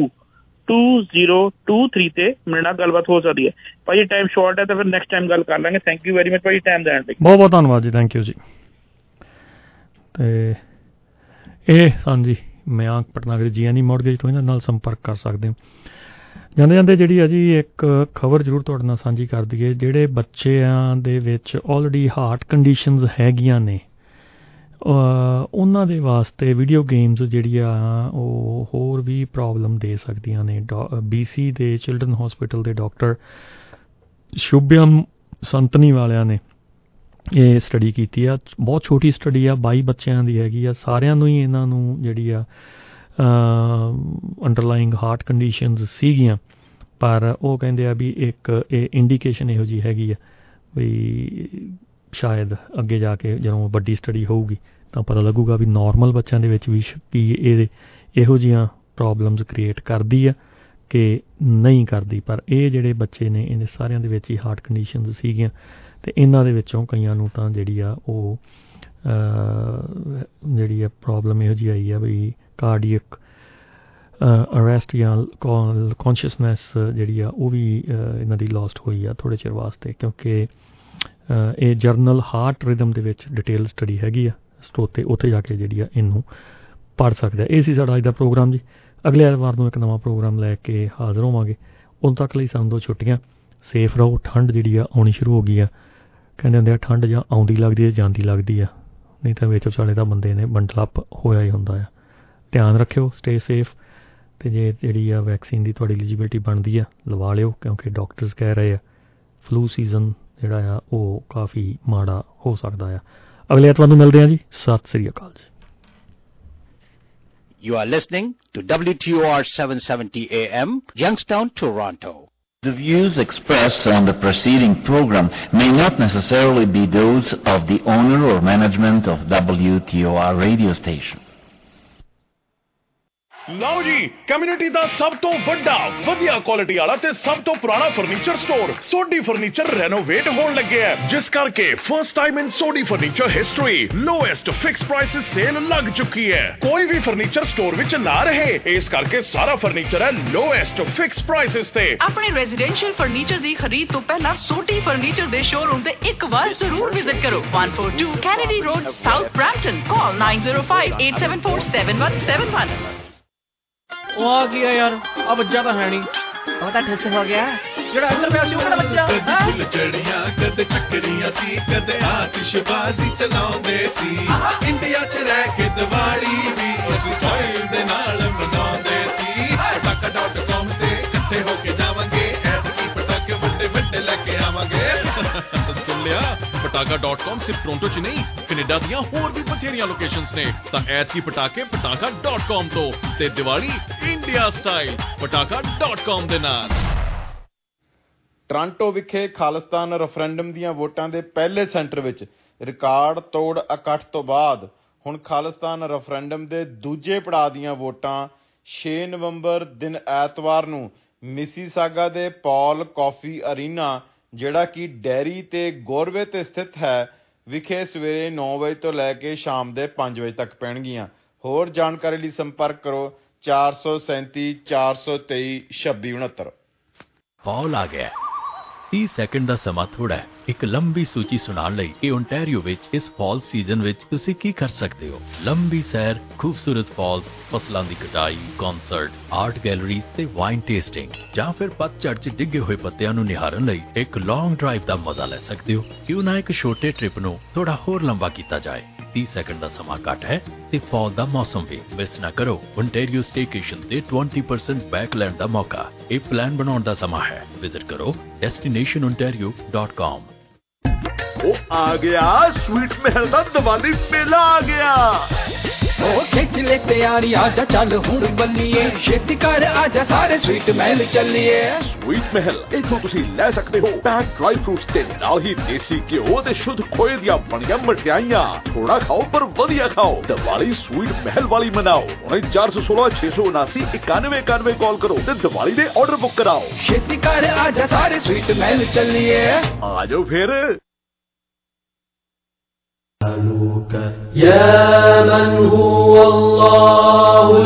2023 ਤੇ ਮੇਰੇ ਨਾਲ ਗੱਲਬਾਤ ਹੋ ਸਕਦੀ ਹੈ। ਭਾਜੀ ਟਾਈਮ ਸ਼ਾਰਟ ਹੈ ਤਾਂ ਫਿਰ ਨੈਕਸਟ ਟਾਈਮ ਗੱਲ ਕਰ ਲਾਂਗੇ। ਥੈਂਕ ਯੂ ਵੈਰੀ ਮਚ ਭਾਜੀ ਟਾਈਮ ਦੇਣ ਲਈ। ਬਹੁਤ ਬਹੁਤ ਧੰਨਵਾਦ ਜੀ। ਥੈਂਕ ਯੂ ਜੀ। ਤੇ ਇਹ ਸਨ ਜੀ ਮਯੰਕ ਭਟਨਾਗਰ ਜੀਐਨਈ ਮੌਰਗੇਜ ਤੋਂ, ਇਹਨਾਂ ਨਾਲ ਸੰਪਰਕ ਕਰ ਸਕਦੇ ਹੋ। ਜਾਂਦੇ ਜਾਂਦੇ ਜਿਹੜੀ ਆ ਜੀ ਇੱਕ ਖਬਰ ਜ਼ਰੂਰ ਤੁਹਾਡੇ ਨਾਲ ਸਾਂਝੀ ਕਰ ਦਈਏ। ਜਿਹੜੇ ਬੱਚਿਆਂ ਦੇ ਵਿੱਚ ਆਲਰੇਡੀ ਹਾਰਟ ਕੰਡੀਸ਼ਨਸ ਹੈਗੀਆਂ ਨੇ, ਉਹਨਾਂ ਦੇ ਵਾਸਤੇ ਵੀਡੀਓ ਗੇਮਸ ਜਿਹੜੀਆਂ ਉਹ ਹੋਰ ਵੀ ਪ੍ਰੋਬਲਮ ਦੇ ਸਕਦੀਆਂ ਨੇ। BC ਦੇ ਚਿਲਡਰਨ ਹਸਪੀਟਲ ਦੇ ਡਾਕਟਰ ਸ਼ੁਭਿਅਮ ਸੰਤਨੀ ਵਾਲਿਆਂ ਨੇ ਇਹ ਸਟੱਡੀ ਕੀਤੀ ਆ। ਬਹੁਤ ਛੋਟੀ ਸਟੱਡੀ ਆ, 22 ਬੱਚਿਆਂ ਦੀ ਹੈਗੀ ਆ। ਸਾਰਿਆਂ ਨੂੰ ਹੀ ਇਹਨਾਂ ਨੂੰ ਜਿਹੜੀ ਆ ਅੰਡਰਲਾਈਂਗ ਹਾਰਟ ਕੰਡੀਸ਼ਨਸ ਸੀਗੀਆਂ, ਪਰ ਉਹ ਕਹਿੰਦੇ ਆ ਵੀ ਇੱਕ ਇਹ ਇੰਡੀਕੇਸ਼ਨ ਇਹੋ ਜਿਹੀ ਹੈਗੀ ਆ ਵੀ ਸ਼ਾਇਦ ਅੱਗੇ ਜਾ ਕੇ ਜਦੋਂ ਵੱਡੀ ਸਟੱਡੀ ਹੋਊਗੀ ਤਾਂ ਪਤਾ ਲੱਗੂਗਾ ਵੀ ਨਾਰਮਲ ਬੱਚਿਆਂ ਦੇ ਵਿੱਚ ਵੀ ਕੀ ਇਹ ਇਹੋ ਜਿਹੀਆਂ ਪ੍ਰੋਬਲਮਸ ਕ੍ਰੀਏਟ ਕਰਦੀ ਆ ਕਿ ਨਹੀਂ ਕਰਦੀ। ਪਰ ਇਹ ਜਿਹੜੇ ਬੱਚੇ ਨੇ ਇਹਨੇ ਸਾਰਿਆਂ ਦੇ ਵਿੱਚ ਹੀ ਹਾਰਟ ਕੰਡੀਸ਼ਨਸ ਸੀਗੀਆਂ ਅਤੇ ਇਹਨਾਂ ਦੇ ਵਿੱਚੋਂ ਕਈਆਂ ਨੂੰ ਤਾਂ ਜਿਹੜੀ ਆ ਉਹ ਜਿਹੜੀ ਆ ਪ੍ਰੋਬਲਮ ਇਹੋ ਜਿਹੀ ਆਈ ਆ ਵੀ ਕਾਰਡੀਅਕ ਅਰੈਸਟ ਜਾਂ ਕੌਨਸ਼ੀਅਸਨੈਸ ਜਿਹੜੀ ਆ ਉਹ ਵੀ ਇਹਨਾਂ ਦੀ ਲੋਸਟ ਹੋਈ ਆ ਥੋੜ੍ਹੇ ਚਿਰ ਵਾਸਤੇ, ਕਿਉਂਕਿ ਇਹ ਜਰਨਲ ਹਾਰਟ ਰਿਦਮ ਦੇ ਵਿੱਚ ਡਿਟੇਲ ਸਟੱਡੀ ਹੈਗੀ ਆ ਸਰੋਤੇ ਉੱਥੇ ਜਾ ਕੇ ਜਿਹੜੀ ਆ ਇਹਨੂੰ ਪੜ੍ਹ ਸਕਦਾ। ਇਹ ਸੀ ਸਾਡਾ ਅੱਜ ਦਾ ਪ੍ਰੋਗਰਾਮ ਜੀ। ਅਗਲੇ ਐਤਵਾਰ ਨੂੰ ਇੱਕ ਨਵਾਂ ਪ੍ਰੋਗਰਾਮ ਲੈ ਕੇ ਹਾਜ਼ਰ ਹੋਵਾਂਗੇ। ਉਦੋਂ ਤੱਕ ਲਈ ਸਾਨੂੰ 2 ਛੁੱਟੀਆਂ। ਸੇਫ ਰਹੋ। ਠੰਡ ਜਿਹੜੀ ਆ ਆਉਣੀ ਸ਼ੁਰੂ ਹੋ ਗਈ ਆ। ਕਹਿੰਦੇ ਹੁੰਦੇ ਆ ਠੰਡ ਜਾਂ ਆਉਂਦੀ ਲੱਗਦੀ ਹੈ ਜਾਂਦੀ ਲੱਗਦੀ ਆ, ਨਹੀਂ ਤਾਂ ਵਿੱਚ ਵਿਚਾਲੇ ਤਾਂ ਬੰਦੇ ਨੇ ਬੰਡਲ ਅਪ ਹੋਇਆ ਹੀ ਹੁੰਦਾ ਆ। ਧਿਆਨ ਰੱਖਿਓ, ਸਟੇ ਸੇਫ। ਅਤੇ ਜੇ ਜਿਹੜੀ ਆ ਵੈਕਸੀਨ ਦੀ ਤੁਹਾਡੀ ਐਲੀਜੀਬਿਲਿਟੀ ਬਣਦੀ ਆ ਲਵਾ ਲਿਓ, ਕਿਉਂਕਿ ਡਾਕਟਰਸ ਕਹਿ ਰਹੇ ਆ ਫਲੂ ਸੀਜ਼ਨ ਜਿਹੜਾ ਆ ਉਹ ਕਾਫੀ ਮਾੜਾ ਹੋ ਸਕਦਾ ਆ। ਅਗਲੇ ਐਤਵਾਰ ਨੂੰ ਮਿਲਦੇ ਹਾਂ ਜੀ। ਸਤਿ ਸ੍ਰੀ ਅਕਾਲ ਜੀ। You are listening to WTOR 770 AM, Youngstown, Toronto. The views expressed on the preceding program may not necessarily be those of the owner or management of WTOR radio station. ਲਓ ਜੀ, ਕਮਿਊਨਿਟੀ ਦਾ ਸਭ ਤੋਂ ਵੱਡਾ ਵਧੀਆ ਕੁਆਲਿਟੀ ਵਾਲਾ ਤੇ ਸਭ ਤੋਂ ਪੁਰਾਣਾ furniture store Sodhi furniture renovate ਹੋਣ ਲੱਗਿਆ ਹੈ, ਜਿਸ ਕਰਕੇ first time in Sodhi furniture history lowest fix prices sale ਲੱਗ ਚੁੱਕੀ ਹੈ। ਕੋਈ ਵੀ ਫਰਨੀਚਰ ਸਟੋਰ ਵਿੱਚ ਨਾ ਰਹੇ, ਇਸ ਕਰਕੇ ਸਾਰਾ ਫਰਨੀਚਰ ਹੈ ਲੋਐਸਟ ਫਿਕਸ ਪ੍ਰਾਈਸਿਸ ਤੇ। ਆਪਣੇ ਰੈਜ਼ੀਡੈਂਸ਼ੀਅਲ ਫਰਨੀਚਰ ਦੀ ਖਰੀਦ ਤੋਂ ਪਹਿਲਾਂ ਸੋਢੀ ਫਰਨੀਚਰ ਦੇ ਸ਼ੋਰੂਮ ਤੇ ਇੱਕ ਵਾਰ ਜ਼ਰੂਰ ਵਿਜ਼ਿਟ ਕਰੋ। 142 Kennedy road, south Brampton. Call 9058747171। ਉਹ ਆ ਗਿਆ ਯਾਰ, ਆ ਬੱਜਾ ਤਾਂ ਹੈ ਨਹੀਂ। ਉਹ ਤਾਂ ਠੁੱਸ ਹੋ ਗਿਆ ਜਿਹੜਾ ਅੰਦਰ ਪਿਆ ਸੀ ਉਹ ਕਿਹੜਾ ਬੱਜਾ? ਕਦੇ ਚੜੀਆਂ ਕਦੇ ਚੱਕਰੀਆਂ ਸੀ, ਕਦੇ ਆਤਿਸ਼ਬਾਜ਼ੀ ਚਲਾਉਂਦੇ ਸੀ। ਇੰਡੀਆ 'ਚ ਰਹਿ ਕੇ ਦੀਵਾਲੀ ਵੀ ਉਸ ਸਟਾਈਲ ਦੇ ਨਾਲ ਮਨਾਉਂਦੇ ਸੀ। ਪਟਾਕਾ.com ਤੇ ਇਕੱਠੇ ਹੋ ਕੇ ਜਾਵਾਂਗੇ, ਐਤਕੀ ਪਟਾਕੇ ਵੱਡੇ ਵੱਡੇ ਲੈ ਕੇ ਆਵਾਂਗੇ। ਸੁਣ ਲਿਆ, ਪਟਾਕਾ.com ਸਿਰਫ ਟੋਰਾਂਟੋ 'ਚ ਨਹੀਂ, ਕੈਨੇਡਾ ਦੀਆਂ ਹੋਰ ਵੀ ਬਥੇਰੀਆਂ ਲੋਕੇਸ਼ਨਸ ਨੇ। ਤਾਂ ਐਤਕੀ ਪਟਾਕੇ ਪਟਾਕਾ.com ਤੋਂ ਤੇ ਦੀਵਾਲੀ ਇੰਡੀਆ ਸਟਾਈਲ ਪਟਾਕਾ.com ਦੇ ਨਾਲ। ਟੋਰਾਂਟੋ ਵਿਖੇ ਖਾਲਿਸਤਾਨ ਰੈਫਰੈਂਡਮ ਦੀਆਂ ਵੋਟਾਂ ਦੇ ਪਹਿਲੇ ਸੈਂਟਰ ਵਿੱਚ ਰਿਕਾਰਡ ਤੋੜ ਇਕੱਠ ਤੋਂ ਬਾਅਦ ਹੁਣ ਖਾਲਿਸਤਾਨ ਰੈਫਰੈਂਡਮ ਦੇ ਦੂਜੇ ਪੜਾਅ ਦੀਆਂ ਵੋਟਾਂ 6 ਨਵੰਬਰ ਦਿਨ ਐਤਵਾਰ ਨੂੰ ਮਿਸੀਸਾਗਾ ਦੇ ਪੌਲ ਕਾਫੀ ਅਰੀਨਾ, ਜਿਹੜਾ ਕਿ ਡੈਰੀ ਤੇ ਗੋਰਵੇ ਤੇ ਸਥਿਤ ਹੈ, ਵਿਖੇ ਸਵੇਰੇ 9 ਵਜੇ ਤੋਂ ਲੈ ਕੇ ਸ਼ਾਮ ਦੇ 5 ਵਜੇ ਤੱਕ ਪੈਣਗੀਆਂ। ਹੋਰ ਜਾਣਕਾਰੀ ਲਈ ਸੰਪਰਕ ਕਰੋ 437 423 2669। ਪੌਲ ਆ ਗਿਆ। 30 ਸੈਕਿੰਡ ਦਾ ਸਮਾਂ ਥੋੜਾ ਹੈ ਇੱਕ ਲੰਬੀ ਸੂਚੀ ਸੁਣਾਉਣ ਲਈ ਕਿ ਓਨਟਾਰੀਓ ਵਿੱਚ ਇਸ ਫਾਲ ਸੀਜ਼ਨ ਵਿੱਚ ਤੁਸੀਂ ਕੀ ਕਰ ਸਕਦੇ ਹੋ। ਲੰਬੀ ਸੈਰ, ਖੂਬਸੂਰਤ ਫਾਲਸ, ਫਸਲਾਂ ਦੀ ਕਟਾਈ, ਕਨਸਰਟ, ਆਰਟ ਗੈਲਰੀਜ਼ ਤੇ ਵਾਈਨ ਟੇਸਟਿੰਗ, ਜਾਂ ਫਿਰ ਪਤਝੜ 'ਚ ਡਿੱਗੇ ਹੋਏ ਪੱਤਿਆਂ ਨੂੰ ਨਿਹਾਰਨ ਲਈ ਇੱਕ ਲੌਂਗ ਡਰਾਈਵ ਦਾ ਮਜ਼ਾ ਲੈ ਸਕਦੇ ਹੋ। ਕਿਉਂ ਨਾ ਇੱਕ ਛੋਟੇ ਟ੍ਰਿਪ ਨੂੰ ਥੋੜਾ ਹੋਰ ਲੰਬਾ ਕੀਤਾ ਜਾਏ। 30 ਸੈਕਿੰਡ ਦਾ ਸਮਾਂ ਘੱਟ ਹੈ ਤੇ ਫਾਲ ਦਾ ਮੌਸਮ ਵੀ ਮਿਸ ਨਾ ਕਰੋ। ਓਨਟਾਰੀਓ ਸਟੇਕੇਸ਼ਨ ਤੇ 20% ਬੈਕ ਲੈਣ ਦਾ ਮੌਕਾ। ਇਹ ਪਲਾਨ ਬਣਾਉਣ ਦਾ ਸਮਾਂ ਹੈ। ਵਿਜ਼ਿਟ ਕਰੋ destinationontario.com। ਉਹ ਆ ਗਿਆ ਸਵੀਟ ਮਹਿਲ ਦਾ ਦੀਵਾਲੀ ਮੇਲਾ ਆ ਗਿਆ। ਉਹ ਖਿੱਚ ਲੈ ਤਿਆਰੀ, ਆਜਾ ਚੱਲ ਹੁਣ ਬੱਲੀਏ, ਛੇਤੀ ਕਰ ਆਜਾ ਸਾਰੇ ਸਵੀਟ ਮਹਿਲ ਚੱਲੀਏ। ਸਵੀਟ ਮਹਿਲ, ਇੱਥੋਂ ਤੁਸੀਂ ਲੈ ਸਕਦੇ ਹੋ ਪੈਕ ਡਰਾਈ ਫਰੂਟਸ ਤੇ ਨਾਲ ਹੀ ਦੇਸੀ ਘਿਓ ਤੇ ਸ਼ੁੱਧ ਖੋਏ ਦੀਆਂ ਬਣੀਆਂ ਮਠਿਆਈਆਂ। ਥੋੜਾ ਖਾਓ ਪਰ ਵਧੀਆ ਖਾਓ। ਦੀਵਾਲੀ ਸਵੀਟ ਮਹਿਲ ਵਾਲੀ ਮਨਾਓ। ਹੁਣੇ 416 679 9191 ਕਾਲ ਕਰੋ ਤੇ ਦੀਵਾਲੀ ਦੇ ਆਰਡਰ ਬੁੱਕ ਕਰਾਓ। ਛੇਤੀ ਕਰ ਆਜਾ ਸਾਰੇ ਸਵੀਟ ਮਹਿਲ ਚੱਲੀਏ। ਆ ਜਾਓ ਫਿਰ। يا